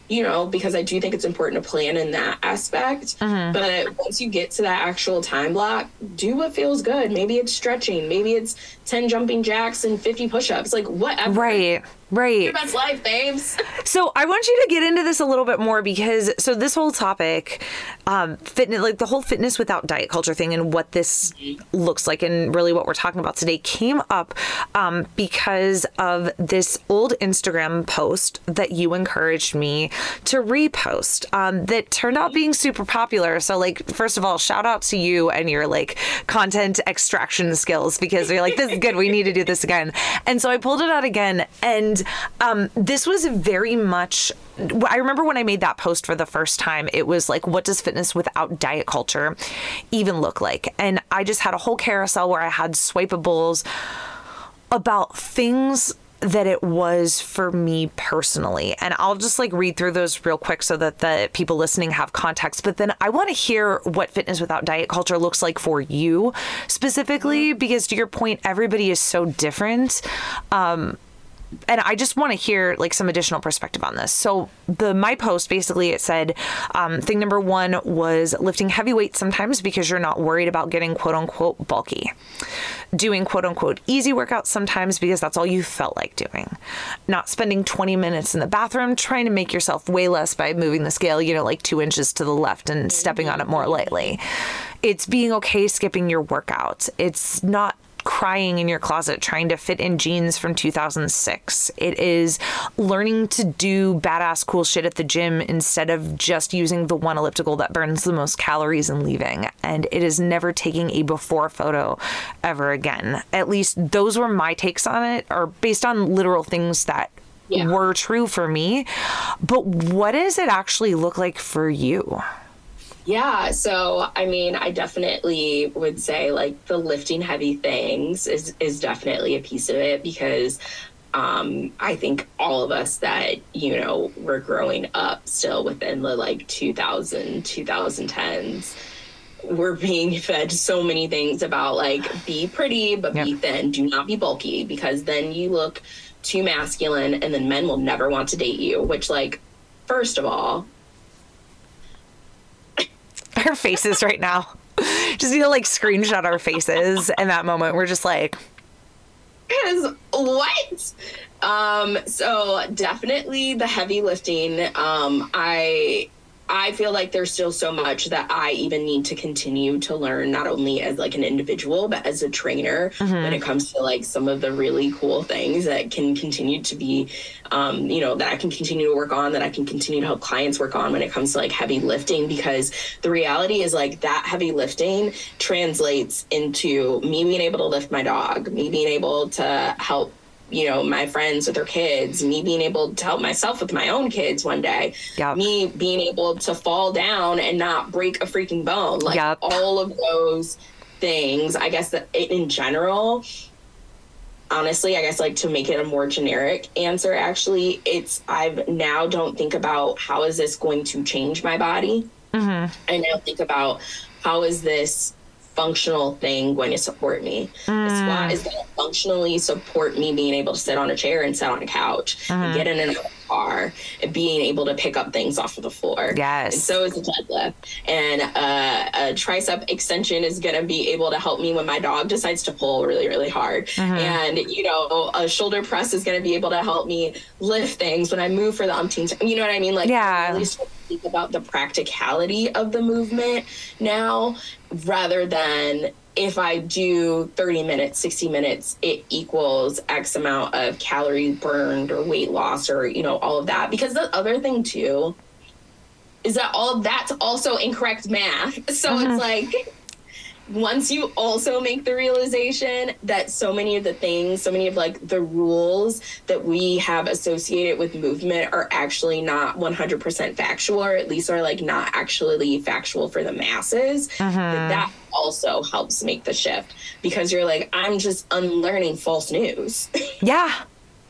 because I do think it's important to plan in that aspect. But once you get to that actual time block, do what feels good. Maybe it's stretching. Maybe it's 10 jumping jacks and 50 push-ups. Like, whatever. Right. Your best life, babes. So I want you to get into this a little bit more because this whole topic, fitness, like the whole fitness without diet culture thing and what this looks like and really what we're talking about today came up because of this old Instagram post that you encouraged me to repost that turned out being super popular. So like, first of all, shout out to you and your like content extraction skills because you're like, this is good. We need to do this again. And so I pulled it out again and this was very much, I remember when I made that post for the first time, it was like, what does fitness without diet culture even look like? And I just had a whole carousel where I had swipables about things that it was for me personally. And I'll just like read through those real quick so that the people listening have context. But then I want to hear what fitness without diet culture looks like for you specifically, because to your point, everybody is so different. And I just want to hear like some additional perspective on this. So my post, basically it said, thing number one was lifting heavy weights sometimes because you're not worried about getting quote unquote bulky. Doing quote unquote easy workouts sometimes because that's all you felt like doing. Not spending 20 minutes in the bathroom trying to make yourself weigh less by moving the scale, like 2 inches to the left and stepping on it more lightly. It's being okay skipping your workouts. It's not crying in your closet trying to fit in jeans from 2006. It is learning to do badass cool shit at the gym instead of just using the one elliptical that burns the most calories and leaving. And it is never taking a before photo ever again. At least those were my takes on it, or based on literal things that were true for me. But what does it actually look like for you? Yeah, so I mean, I definitely would say like the lifting heavy things is definitely a piece of it because I think all of us that, were growing up still within the like 2010s, we're being fed so many things about like be pretty, but be thin, do not be bulky because then you look too masculine and then men will never want to date you, which like, first of all, our faces right now. Just need to like screenshot our faces in that moment. We're just like, because what? So definitely the heavy lifting. I feel like there's still so much that I even need to continue to learn, not only as like an individual, but as a trainer when it comes to like some of the really cool things that can continue to be, that I can continue to work on, that I can continue to help clients work on when it comes to like heavy lifting, because the reality is like that heavy lifting translates into me being able to lift my dog, me being able to help my friends with their kids, me being able to help myself with my own kids one day, me being able to fall down and not break a freaking bone, like all of those things. I guess that in general, honestly, I guess like to make it a more generic answer, actually, I've now don't think about how is this going to change my body. I now think about how is this functional thing going to support me. A squat is going to functionally support me being able to sit on a chair and sit on a couch and get in and out of the car and being able to pick up things off of the floor. Yes. And so is a deadlift. And a tricep extension is going to be able to help me when my dog decides to pull really, really hard. And, a shoulder press is going to be able to help me lift things when I move for the umpteenth time. You know what I mean? Like, really start to think about the practicality of the movement now, rather than if I do 30 minutes, 60 minutes, it equals X amount of calories burned or weight loss or, all of that. Because the other thing too is that all of that's also incorrect math. So it's like, once you also make the realization that so many of like the rules that we have associated with movement are actually not 100% factual, or at least are like not actually factual for the masses, that also helps make the shift, because you're like, I'm just unlearning false news. Yeah.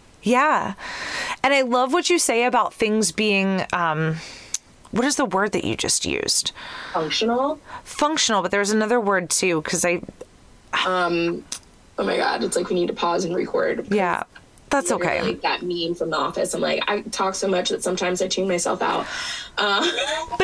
And I love what you say about things being, what is the word that you just used? Functional, but there's another word too, because oh my God, it's like we need to pause and record. Yeah. That's okay. Like that meme from The Office. I'm like, I talk so much that sometimes I tune myself out. But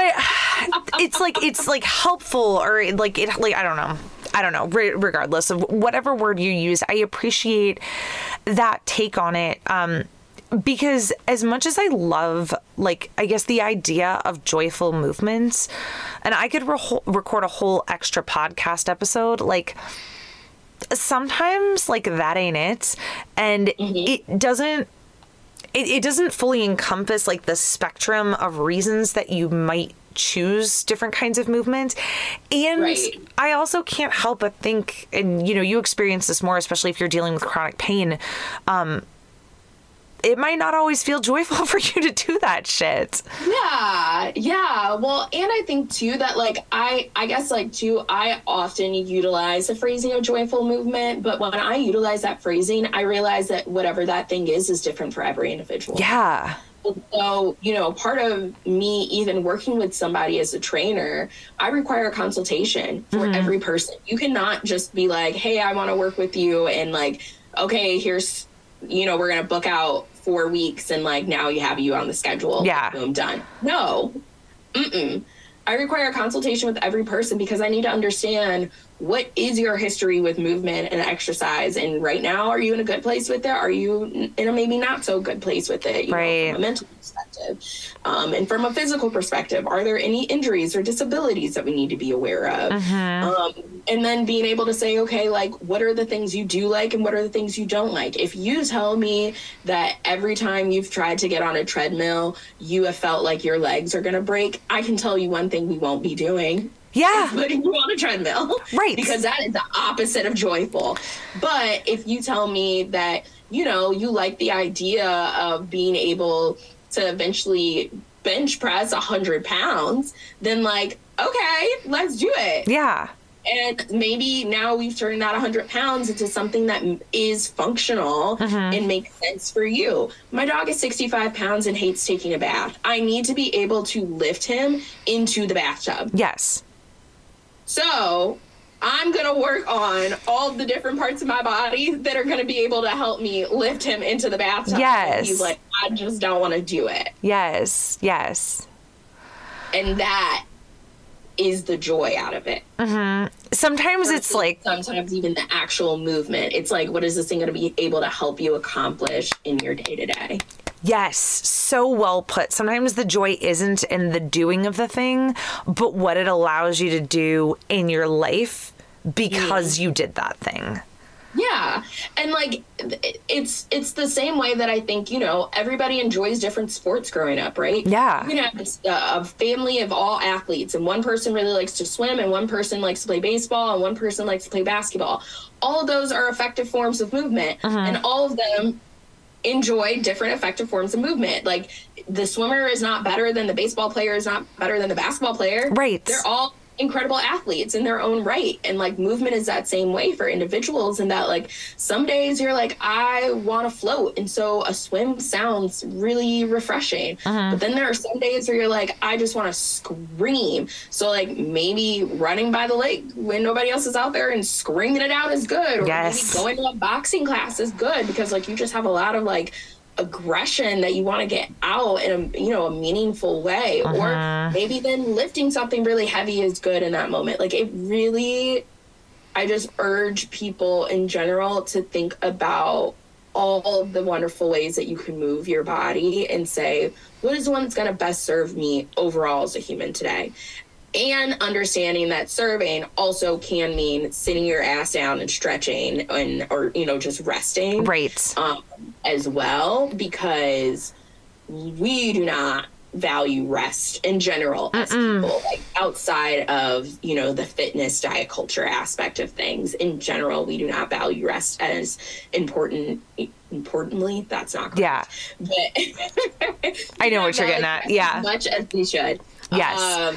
it's like helpful, or like it, like, I don't know. Regardless of whatever word you use, I appreciate that take on it. Because as much as I love, like, I guess the idea of joyful movements, and I could record a whole extra podcast episode, like, sometimes, like, that ain't it. And it doesn't fully encompass, like, the spectrum of reasons that you might choose different kinds of movement. And right. I also can't help but think, and, you know, you experience this more, especially if you're dealing with chronic pain, it might not always feel joyful for you to do that shit. Yeah. Well, and I think too that, like, I guess, like, too, I often utilize the phrasing of joyful movement, but when I utilize that phrasing, I realize that whatever that thing is different for every individual. Yeah. So, you know, part of me even working with somebody as a trainer, I require a consultation for every person. You cannot just be like, hey, I want to work with you, and, like, okay, here's, you know, we're going to book out 4 weeks, and, like, now you have you on the schedule. Yeah. Boom, done. No. I require a consultation with every person because I need to understand, what is your history with movement and exercise? And right now, are you in a good place with it? Are you in a maybe not so good place with it? You know, from a mental perspective. And from a physical perspective, are there any injuries or disabilities that we need to be aware of? And then being able to say, okay, like, what are the things you do like and what are the things you don't like? If you tell me that every time you've tried to get on a treadmill, you have felt like your legs are going to break, I can tell you one thing we won't be doing. Yeah. Putting you on a treadmill. Right. Because that is the opposite of joyful. But if you tell me that, you know, you like the idea of being able to eventually bench press 100 pounds, then, like, okay, let's do it. Yeah. And maybe now we've turned that 100 pounds into something that is functional and makes sense for you. My dog is 65 pounds and hates taking a bath. I need to be able to lift him into the bathtub. Yes. So I'm going to work on all the different parts of my body that are going to be able to help me lift him into the bathtub. Yes. And he's like, I just don't want to do it. Yes. Yes. And that is the joy out of it. Sometimes it's like, sometimes even the actual movement. It's like, what is this thing going to be able to help you accomplish in your day to day? yes, so well put. Sometimes the joy isn't in the doing of the thing, but what it allows you to do in your life because you did that thing. Yeah. And like, it's the same way that I think, you know, everybody enjoys different sports growing up, right? Yeah. You can have a family of all athletes, and one person really likes to swim, and one person likes to play baseball, and one person likes to play basketball. All of those are effective forms of movement, and all of them enjoy different effective forms of movement. Like, the swimmer is not better than the baseball player, is not better than the basketball player. Right. They're all incredible athletes in their own right. And like, movement is that same way for individuals, and that like, some days you're like, I want to float, and so a swim sounds really refreshing. But then there are some days where you're like, I just want to scream. So like, maybe running by the lake when nobody else is out there and screaming it out is good. Or maybe going to a boxing class is good, because like, you just have a lot of like aggression that you want to get out in a, you know, a meaningful way. Or maybe then lifting something really heavy is good in that moment. Like, it really, I just urge people in general to think about all of the wonderful ways that you can move your body and say, what is the one that's going to best serve me overall as a human today? And understanding that serving also can mean sitting your ass down and stretching, and, or, you know, just resting. Right. As well, because we do not value rest in general as people, like outside of, you know, the fitness diet culture aspect of things. In general, we do not value rest as importantly, that's not correct. Yeah. But I know what you're getting at. Yeah. As much as we should. Yes.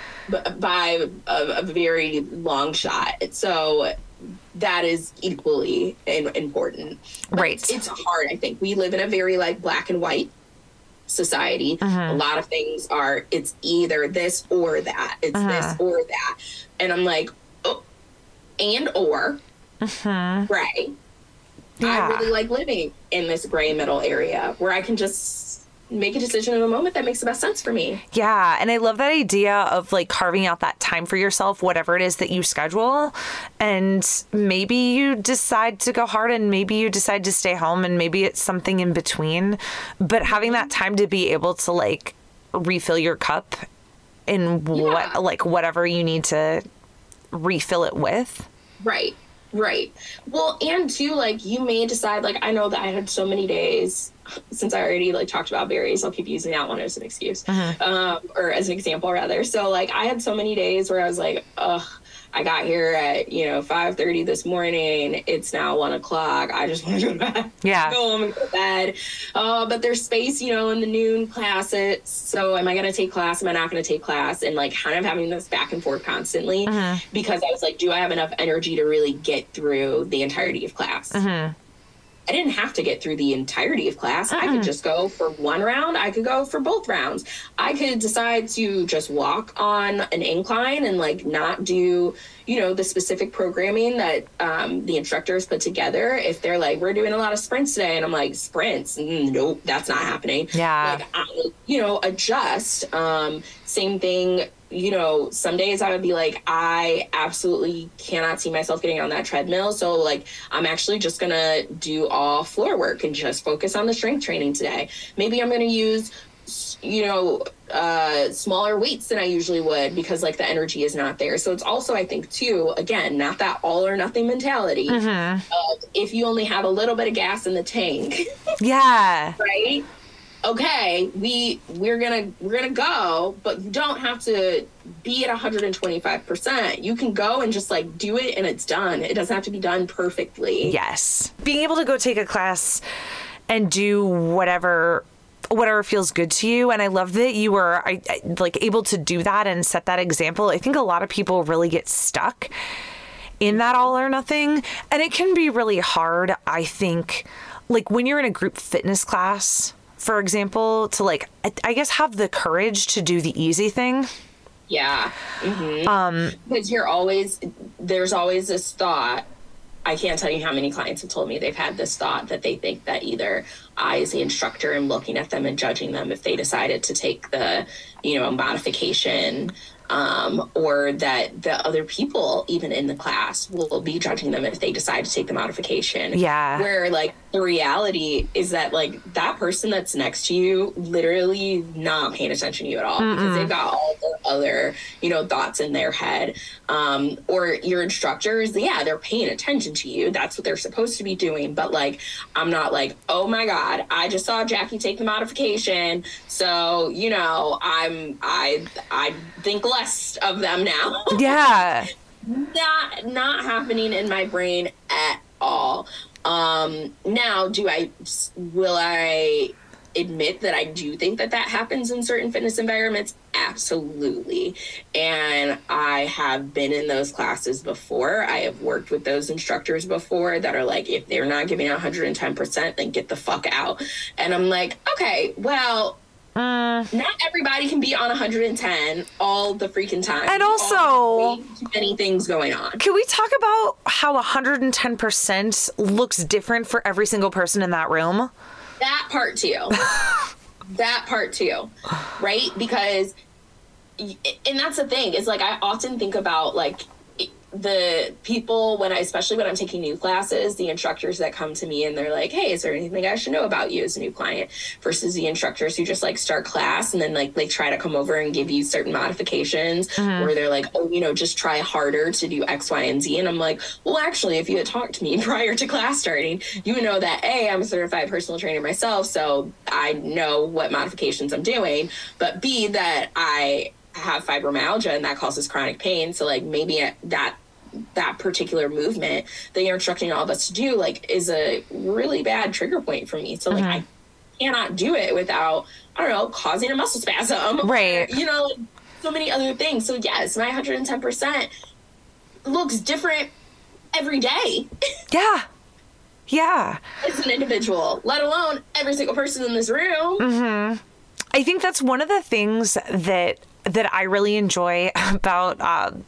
By a very long shot. So that is equally important. But Right. It's hard, I think. We live in a very like black and white society. A lot of things are, it's either this or that. It's this or that. And I'm like, oh, and or, gray. I really like living in this gray middle area where I can just make a decision in a moment that makes the best sense for me. Yeah. And I love that idea of like carving out that time for yourself, whatever it is that you schedule. And maybe you decide to go hard and maybe you decide to stay home and maybe it's something in between. But having that time to be able to like refill your cup in whatever you need to refill it with. Right. Right. Well, and too, like, you may decide, like, I know that I had so many days, since I already, like, talked about berries, I'll keep using that one as an excuse, or as an example, rather. So, like, I had so many days where I was like, ugh, I got here at, 5:30 this morning. It's now 1 o'clock. I just want to go to bed. Yeah. Go home and go to bed. But there's space, in the noon classes. So am I going to take class? Am I not going to take class? And like kind of having this back and forth constantly because I was like, do I have enough energy to really get through the entirety of class? I didn't have to get through the entirety of class. I could just go for one round. I could go for both rounds. I could decide to just walk on an incline and like not do, the specific programming that the instructors put together. If they're like, we're doing a lot of sprints today. And I'm like, sprints? Nope, that's not happening. Yeah. Like, adjust. Same thing. Some days I would be like, I absolutely cannot see myself getting on that treadmill. So like, I'm actually just going to do all floor work and just focus on the strength training today. Maybe I'm going to use, smaller weights than I usually would because like the energy is not there. So it's also, I think too, again, not that all or nothing mentality. If you only have a little bit of gas in the tank. Yeah. Right. Okay, we're gonna go, but you don't have to be at 125%. You can go and just like do it and it's done. It doesn't have to be done perfectly. Yes. Being able to go take a class and do whatever feels good to you. And I love that you were like able to do that and set that example. I think a lot of people really get stuck in that all or nothing. And it can be really hard, I think, like when you're in a group fitness class, for example, to like, I guess, have the courage to do the easy thing. Yeah. Because there's always this thought. I can't tell you how many clients have told me they've had this thought that they think that either I, as the instructor, am looking at them and judging them if they decided to take the, modification, or that the other people, even in the class, will be judging them if they decide to take the modification. Yeah. Where, like, the reality is that, like, that person that's next to you literally not paying attention to you at all because they've got all the other, thoughts in their head. Or your instructors, yeah, they're paying attention to you. That's what they're supposed to be doing. But, like, I'm not like, oh, my God, I just saw Jackie take the modification. So, I think less of them now. Yeah. Not happening in my brain at all. Now, will I admit that I do think that happens in certain fitness environments? Absolutely. And I have been in those classes before. I have worked with those instructors before that are like, if they're not giving 110%, then get the fuck out. And I'm like, okay, well, not everybody can be on 110 all the freaking time. And also, way too many things going on. Can we talk about how 110% looks different for every single person in that room? That part too. That part too. Right? Because, and that's the thing, is like, I often think about like the people especially when I'm taking new classes, the instructors that come to me and they're like, hey, is there anything I should know about you as a new client, versus the instructors who just like start class and then like they try to come over and give you certain modifications where they're like, oh, just try harder to do X, Y, and Z. And I'm like, well, actually, if you had talked to me prior to class starting, you would know that A, I'm a certified personal trainer myself, so I know what modifications I'm doing, but B, that I have fibromyalgia and that causes chronic pain. So like maybe that particular movement that you're instructing all of us to do like is a really bad trigger point for me. So like I cannot do it without, I don't know, causing a muscle spasm. Right. Or, like so many other things. So yes, my 110% looks different every day. Yeah. Yeah. As an individual, let alone every single person in this room. I think that's one of the things that I really enjoy about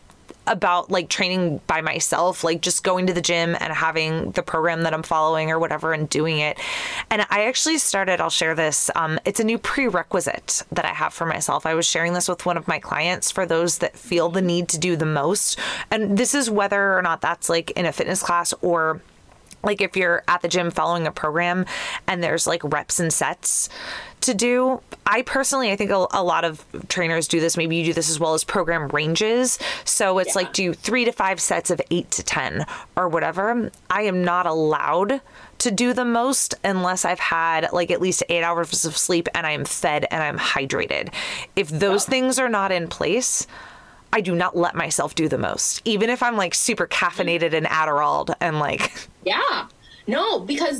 about like training by myself, like just going to the gym and having the program that I'm following or whatever and doing it. And I actually started, I'll share this. It's a new prerequisite that I have for myself. I was sharing this with one of my clients for those that feel the need to do the most. And this is whether or not that's like in a fitness class or like if you're at the gym following a program and there's like reps and sets to do. I think a lot of trainers do this. Maybe you do this as well as program ranges. So it's like do 3 to 5 sets of 8 to 10 or whatever. I am not allowed to do the most unless I've had like at least 8 hours of sleep and I'm fed and I'm hydrated. If those things are not in place, I do not let myself do the most, even if I'm like super caffeinated and Adderalled and like. Yeah. No, because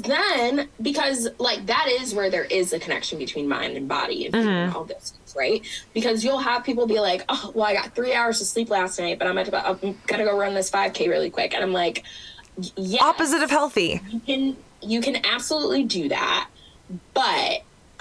like that is where there is a connection between mind and body and all this stuff, right? Because you'll have people be like, oh, well, I got 3 hours of sleep last night, but I'm gonna go run this 5K really quick. And I'm like, yes, opposite of healthy. You can absolutely do that, but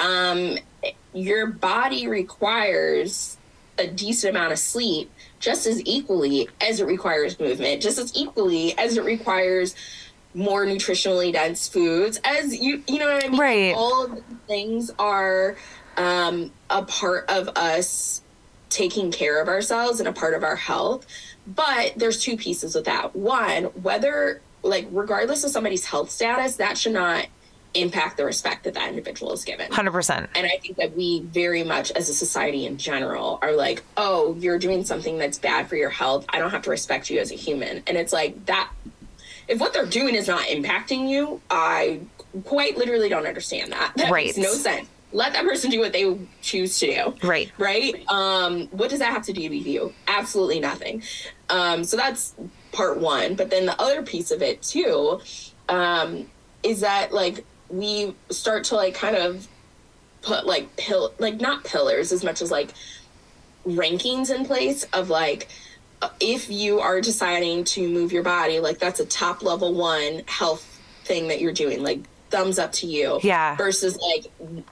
your body requires a decent amount of sleep just as equally as it requires movement, just as equally as it requires more nutritionally dense foods, as you know what I mean? Right. All of the things are a part of us taking care of ourselves and a part of our health. But there's two pieces with that. One, whether like regardless of somebody's health status, that should not impact the respect that that individual is given. 100%. And I think that we very much as a society in general are like, oh, you're doing something that's bad for your health. I don't have to respect you as a human. And it's like that. If what they're doing is not impacting you, I quite literally don't understand that. That makes no sense. Let that person do what they choose to do. Right. Right? What does that have to do with you? Absolutely nothing. So that's part one. But then the other piece of it too, is that like we start to like kind of put like not pillars as much as like rankings in place of like, if you are deciding to move your body, like that's a top level 1 health thing that you're doing, like thumbs up to you. Yeah. Versus like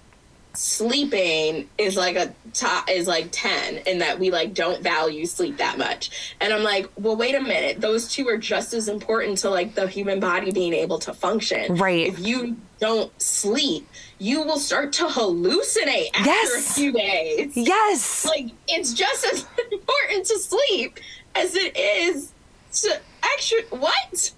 sleeping is like a top is like 10, and that we like don't value sleep that much. And I'm like, well, wait a minute, those two are just as important to like the human body being able to function. Right. If you don't sleep, you will start to hallucinate after a few days. Yes. Like it's just as important to sleep as it is to actually what?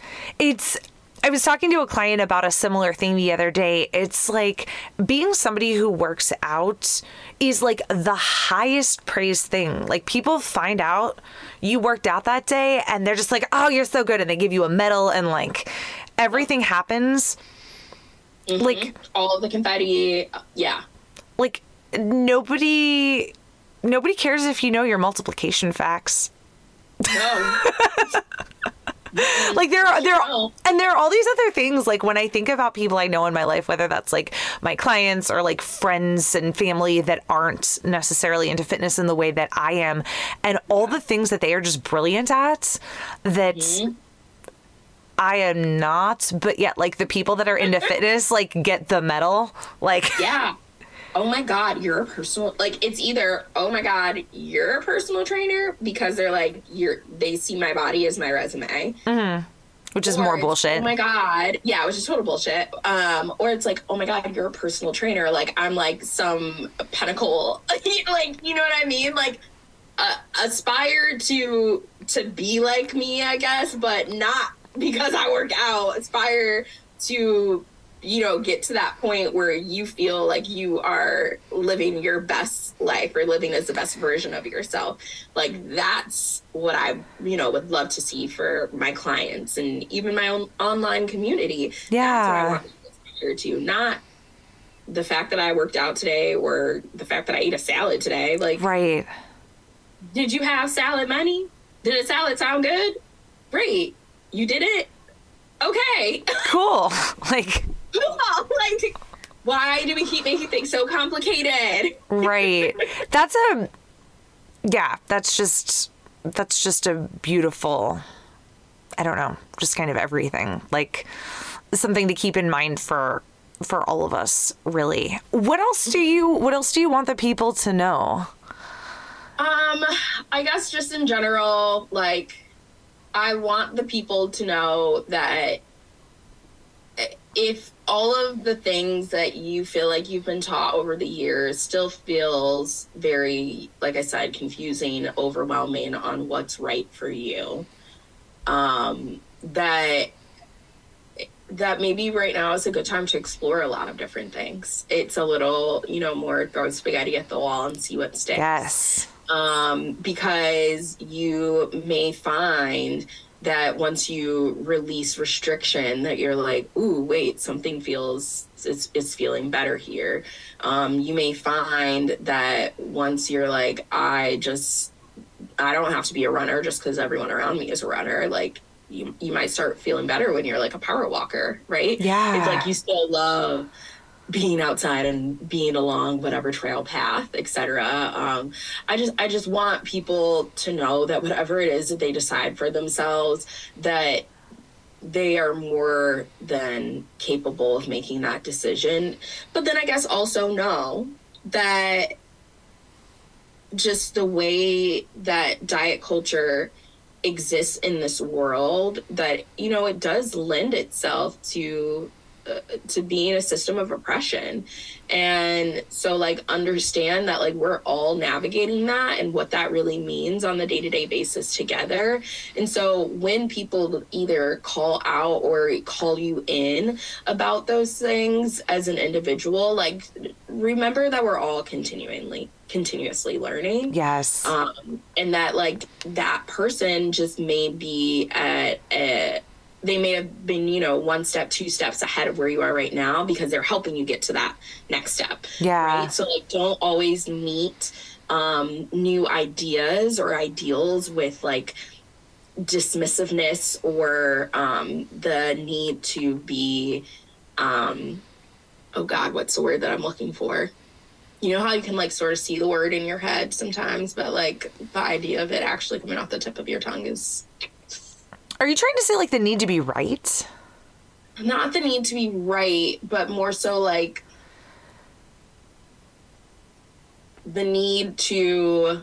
I was talking to a client about a similar thing the other day. It's like being somebody who works out is like the highest praised thing. Like people find out you worked out that day and they're just like, oh, you're so good. And they give you a medal and like everything happens. Mm-hmm. Like all of the confetti. Yeah. Like nobody cares if you know your multiplication facts. No. Like there are all these other things. Like when I think about people I know in my life, whether that's like my clients or like friends and family that aren't necessarily into fitness in the way that I am, and all the things that they are just brilliant at that I am not, but yet like the people that are into fitness like get the medal. Like yeah. Oh my God, you're a personal, like it's either, oh my God, you're a personal trainer because they're like, they see my body as my resume. Mm-hmm. Which is more bullshit. Oh my God. Yeah, which is total bullshit. Or it's like, oh my God, you're a personal trainer. Like I'm like some pinnacle, like, you know what I mean? Like aspire to be like me, I guess, but not because I work out. Aspire to, get to that point where you feel like you are living your best life or living as the best version of yourself. Like that's what I, would love to see for my clients and even my own online community. Yeah. That's what I want to aspire to. Not the fact that I worked out today or the fact that I ate a salad today. Like, right. Did you have salad money? Did a salad sound good? Great. You did it? Okay. Cool. Like, why do we keep making things so complicated? Right. That's just a beautiful, I don't know, just kind of everything. Like something to keep in mind for all of us, really. What else do you want the people to know? I guess just in general, like, I want the people to know that if all of the things that you feel like you've been taught over the years still feels very, like I said, confusing, overwhelming on what's right for you, that maybe right now is a good time to explore a lot of different things. It's a little, more throw spaghetti at the wall and see what sticks. Yes. Because you may find that once you release restriction, that you're like, ooh, wait, something it's feeling better here. You may find that once you're like, I don't have to be a runner just because everyone around me is a runner. Like, you might start feeling better when you're like a power walker, right? Yeah. It's like you still love being outside and being along whatever trail path, etc. I just want people to know that whatever it is that they decide for themselves, that they are more than capable of making that decision. But then I guess also know that just the way that diet culture exists in this world, that, it does lend itself to being a system of oppression. And so, like, understand that, like, we're all navigating that and what that really means on the day-to-day basis together. And so when people either call out or call you in about those things as an individual, like, remember that we're all continuously learning. Yes. And that, like, that person just may be they may have been, one step, two steps ahead of where you are right now because they're helping you get to that next step. Yeah. Right? So, like, don't always meet new ideas or ideals with, like, dismissiveness or the need to be, oh God, what's the word that I'm looking for? You know how you can, like, sort of see the word in your head sometimes, but, like, the idea of it actually coming off the tip of your tongue is... Are you trying to say, like, the need to be right? Not the need to be right, but more so, like, the need to...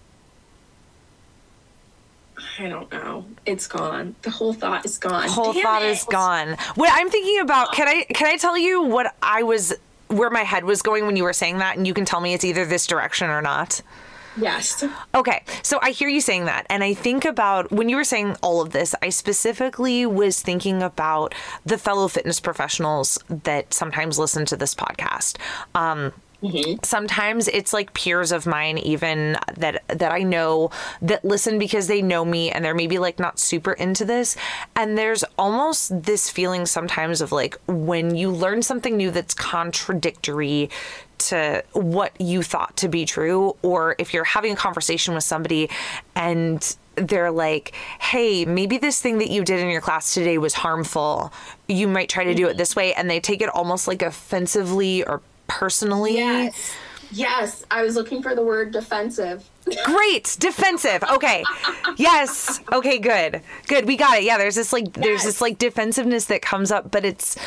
I don't know. It's gone. The whole thought is gone. Is gone. What I'm thinking about, can I tell you where my head was going when you were saying that, and you can tell me it's either this direction or not? Yes. Okay. So I hear you saying that. And I think about when you were saying all of this, I specifically was thinking about the fellow fitness professionals that sometimes listen to this podcast. Sometimes it's like peers of mine, even that I know that listen because they know me and they're maybe like not super into this. And there's almost this feeling sometimes of like when you learn something new that's contradictory to what you thought to be true, or if you're having a conversation with somebody and they're like, hey, maybe this thing that you did in your class today was harmful. You might try to do it this way. And they take it almost like offensively or personally. Yes. I was looking for the word defensive. Great. Defensive. Okay. Yes. Okay, good. We got it. Yeah. There's this like defensiveness that comes up, but it's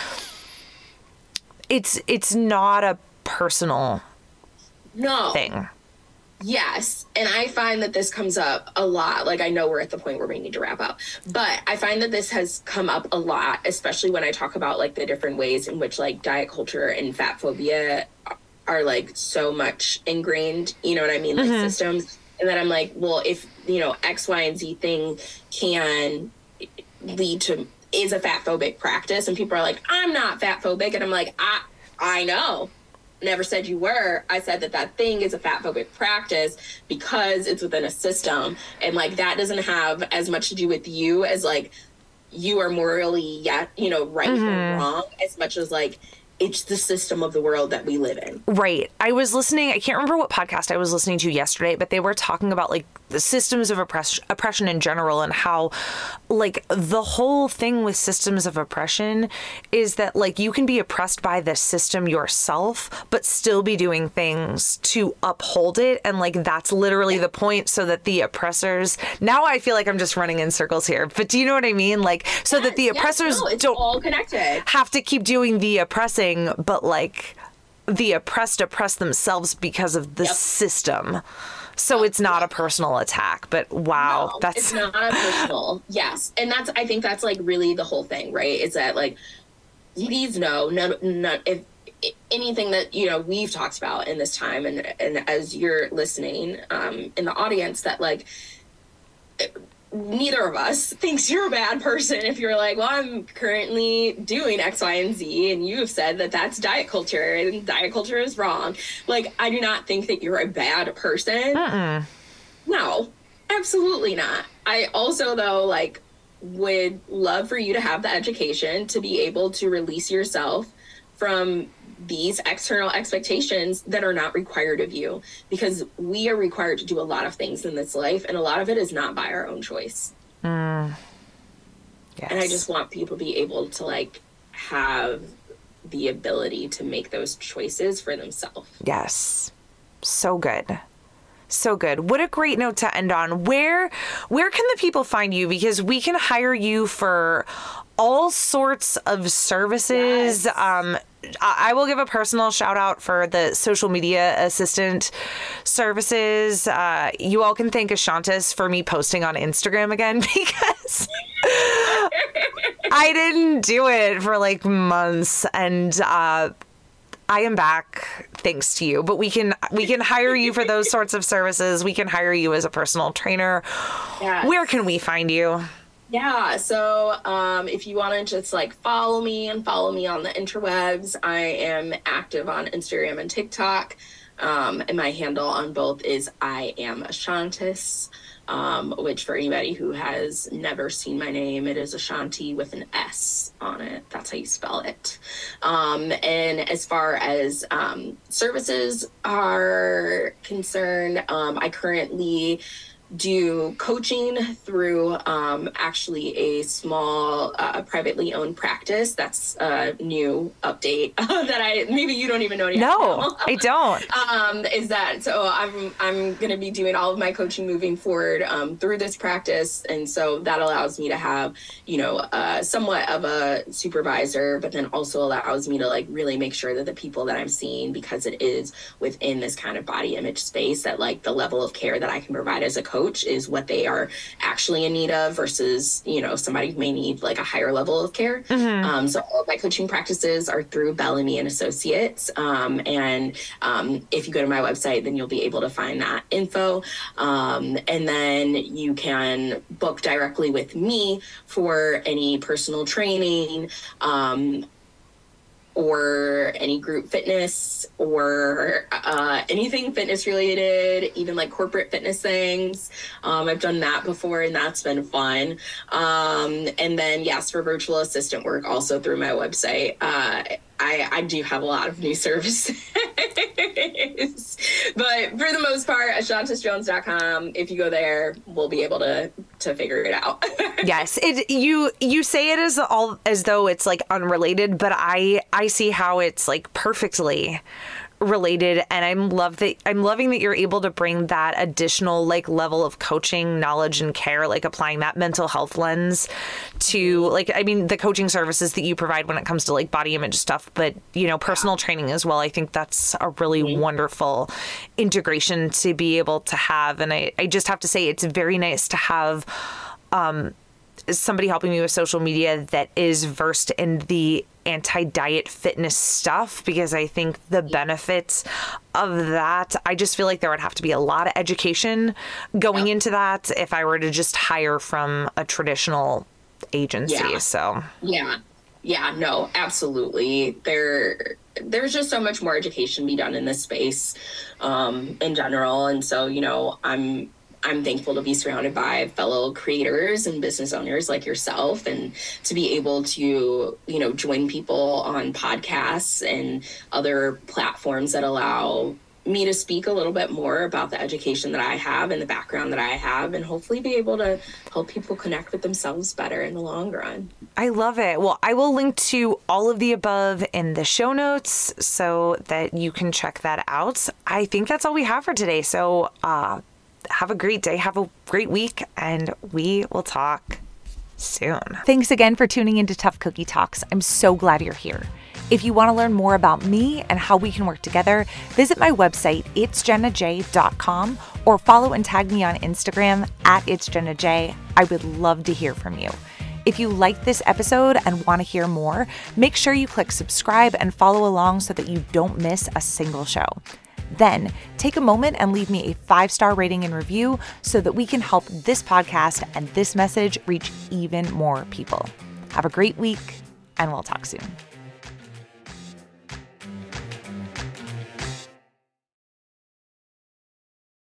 not a personal thing. Yes. And I find that this comes up a lot. Like, I know we're at the point where we need to wrap up, but I find that this has come up a lot, especially when I talk about like the different ways in which like diet culture and fat phobia are like so much ingrained, you know what I mean? Like systems. And then I'm like, well, if, X, Y, and Z thing can lead to, is a fat phobic practice. And people are like, I'm not fat phobic. And I'm like, I know. Never said you were. I said that thing is a fat phobic practice because it's within a system, and like that doesn't have as much to do with you as like you are morally right or wrong, as much as like it's the system of the world that we live in. Right. I was listening, I can't remember what podcast I was listening to yesterday, but they were talking about like the systems of oppression in general, and how like the whole thing with systems of oppression is that like you can be oppressed by the system yourself, but still be doing things to uphold it. And like, that's literally the point, so that the oppressors, now I feel like I'm just running in circles here, but do you know what I mean? Like, so that the oppressors don't all connected, have to keep doing the oppressing, but like the oppressed oppress themselves because of the system. So it's not a personal attack, but wow, no, it's not a personal. Yes. And I think that's like really the whole thing, right? Is that like, please no, if anything that, you know, we've talked about in this time and as you're listening, in the audience, that like, neither of us thinks you're a bad person if you're like, well, I'm currently doing X, Y, and Z, and you've said that that's diet culture and diet culture is wrong. Like, I do not think that you're a bad person. No, absolutely not. I also, though, like, would love for you to have the education to be able to release yourself from these external expectations that are not required of you, because we are required to do a lot of things in this life, and a lot of it is not by our own choice. Yes. And I just want people to be able to like have the ability to make those choices for themselves. Yes. So good. So good. What a great note to end on. Where can the people find you? Because we can hire you for all sorts of services. Yes. I will give a personal shout out for the social media assistant services. You all can thank Ashantis for me posting on Instagram again, because I didn't do it for like months, and I am back thanks to you. But we can hire you for those sorts of services. We can hire you as a personal trainer. Yes. Where can we find you? Yeah, so if you want to just like follow me on the interwebs, I am active on Instagram and TikTok, and my handle on both is I am Ashantis, which for anybody who has never seen my name, it is Ashanti with an S on it. That's how you spell it. And as far as services are concerned, I currently do coaching through actually a small privately owned practice. That's a new update that maybe you don't even know yet. No, I don't. Is that so? I'm going to be doing all of my coaching moving forward through this practice, and so that allows me to have, you know, somewhat of a supervisor, but then also allows me to like really make sure that the people that I'm seeing, because it is within this kind of body image space, that like the level of care that I can provide as a coach is what they are actually in need of, versus, you know, somebody who may need like a higher level of care. Mm-hmm. So all of my coaching practices are through Bellamy and Associates. And if you go to my website, then you'll be able to find that info. And then you can book directly with me for any personal training, or any group fitness, or anything fitness related, even like corporate fitness things. I've done that before, and that's been fun. And then yes, for virtual assistant work, also through my website. I do have a lot of new services, but for the most part, AshantisJones.com. If you go there, we'll be able to figure it out. Yes, you say it as though it's like unrelated, but I see how it's like perfectly related, and I'm loving that you're able to bring that additional like level of coaching knowledge and care, like applying that mental health lens to like, I mean, the coaching services that you provide when it comes to like body image stuff, but you know, personal training as well. I think that's a really wonderful integration to be able to have, and I just have to say it's very nice to have somebody helping me with social media that is versed in the anti-diet fitness stuff, because I think the benefits of that, I just feel like there would have to be a lot of education going into that if I were to just hire from a traditional agency. Yeah, no, absolutely. There's just so much more education to be done in this space in general. And so, you know, I'm thankful to be surrounded by fellow creators and business owners like yourself, and to be able to, you know, join people on podcasts and other platforms that allow me to speak a little bit more about the education that I have and the background that I have, and hopefully be able to help people connect with themselves better in the long run. I love it. Well, I will link to all of the above in the show notes so that you can check that out. I think that's all we have for today. So, have a great day, have a great week, and we will talk soon. Thanks again for tuning into Tough Cookie Talks. I'm so glad you're here. If you want to learn more about me and how we can work together, visit my website, itsjennaj.com, or follow and tag me on Instagram @itsjennaj. I would love to hear from you. If you liked this episode and want to hear more, make sure you click subscribe and follow along so that you don't miss a single show. Then take a moment and leave me a 5-star rating and review so that we can help this podcast and this message reach even more people. Have a great week, and we'll talk soon.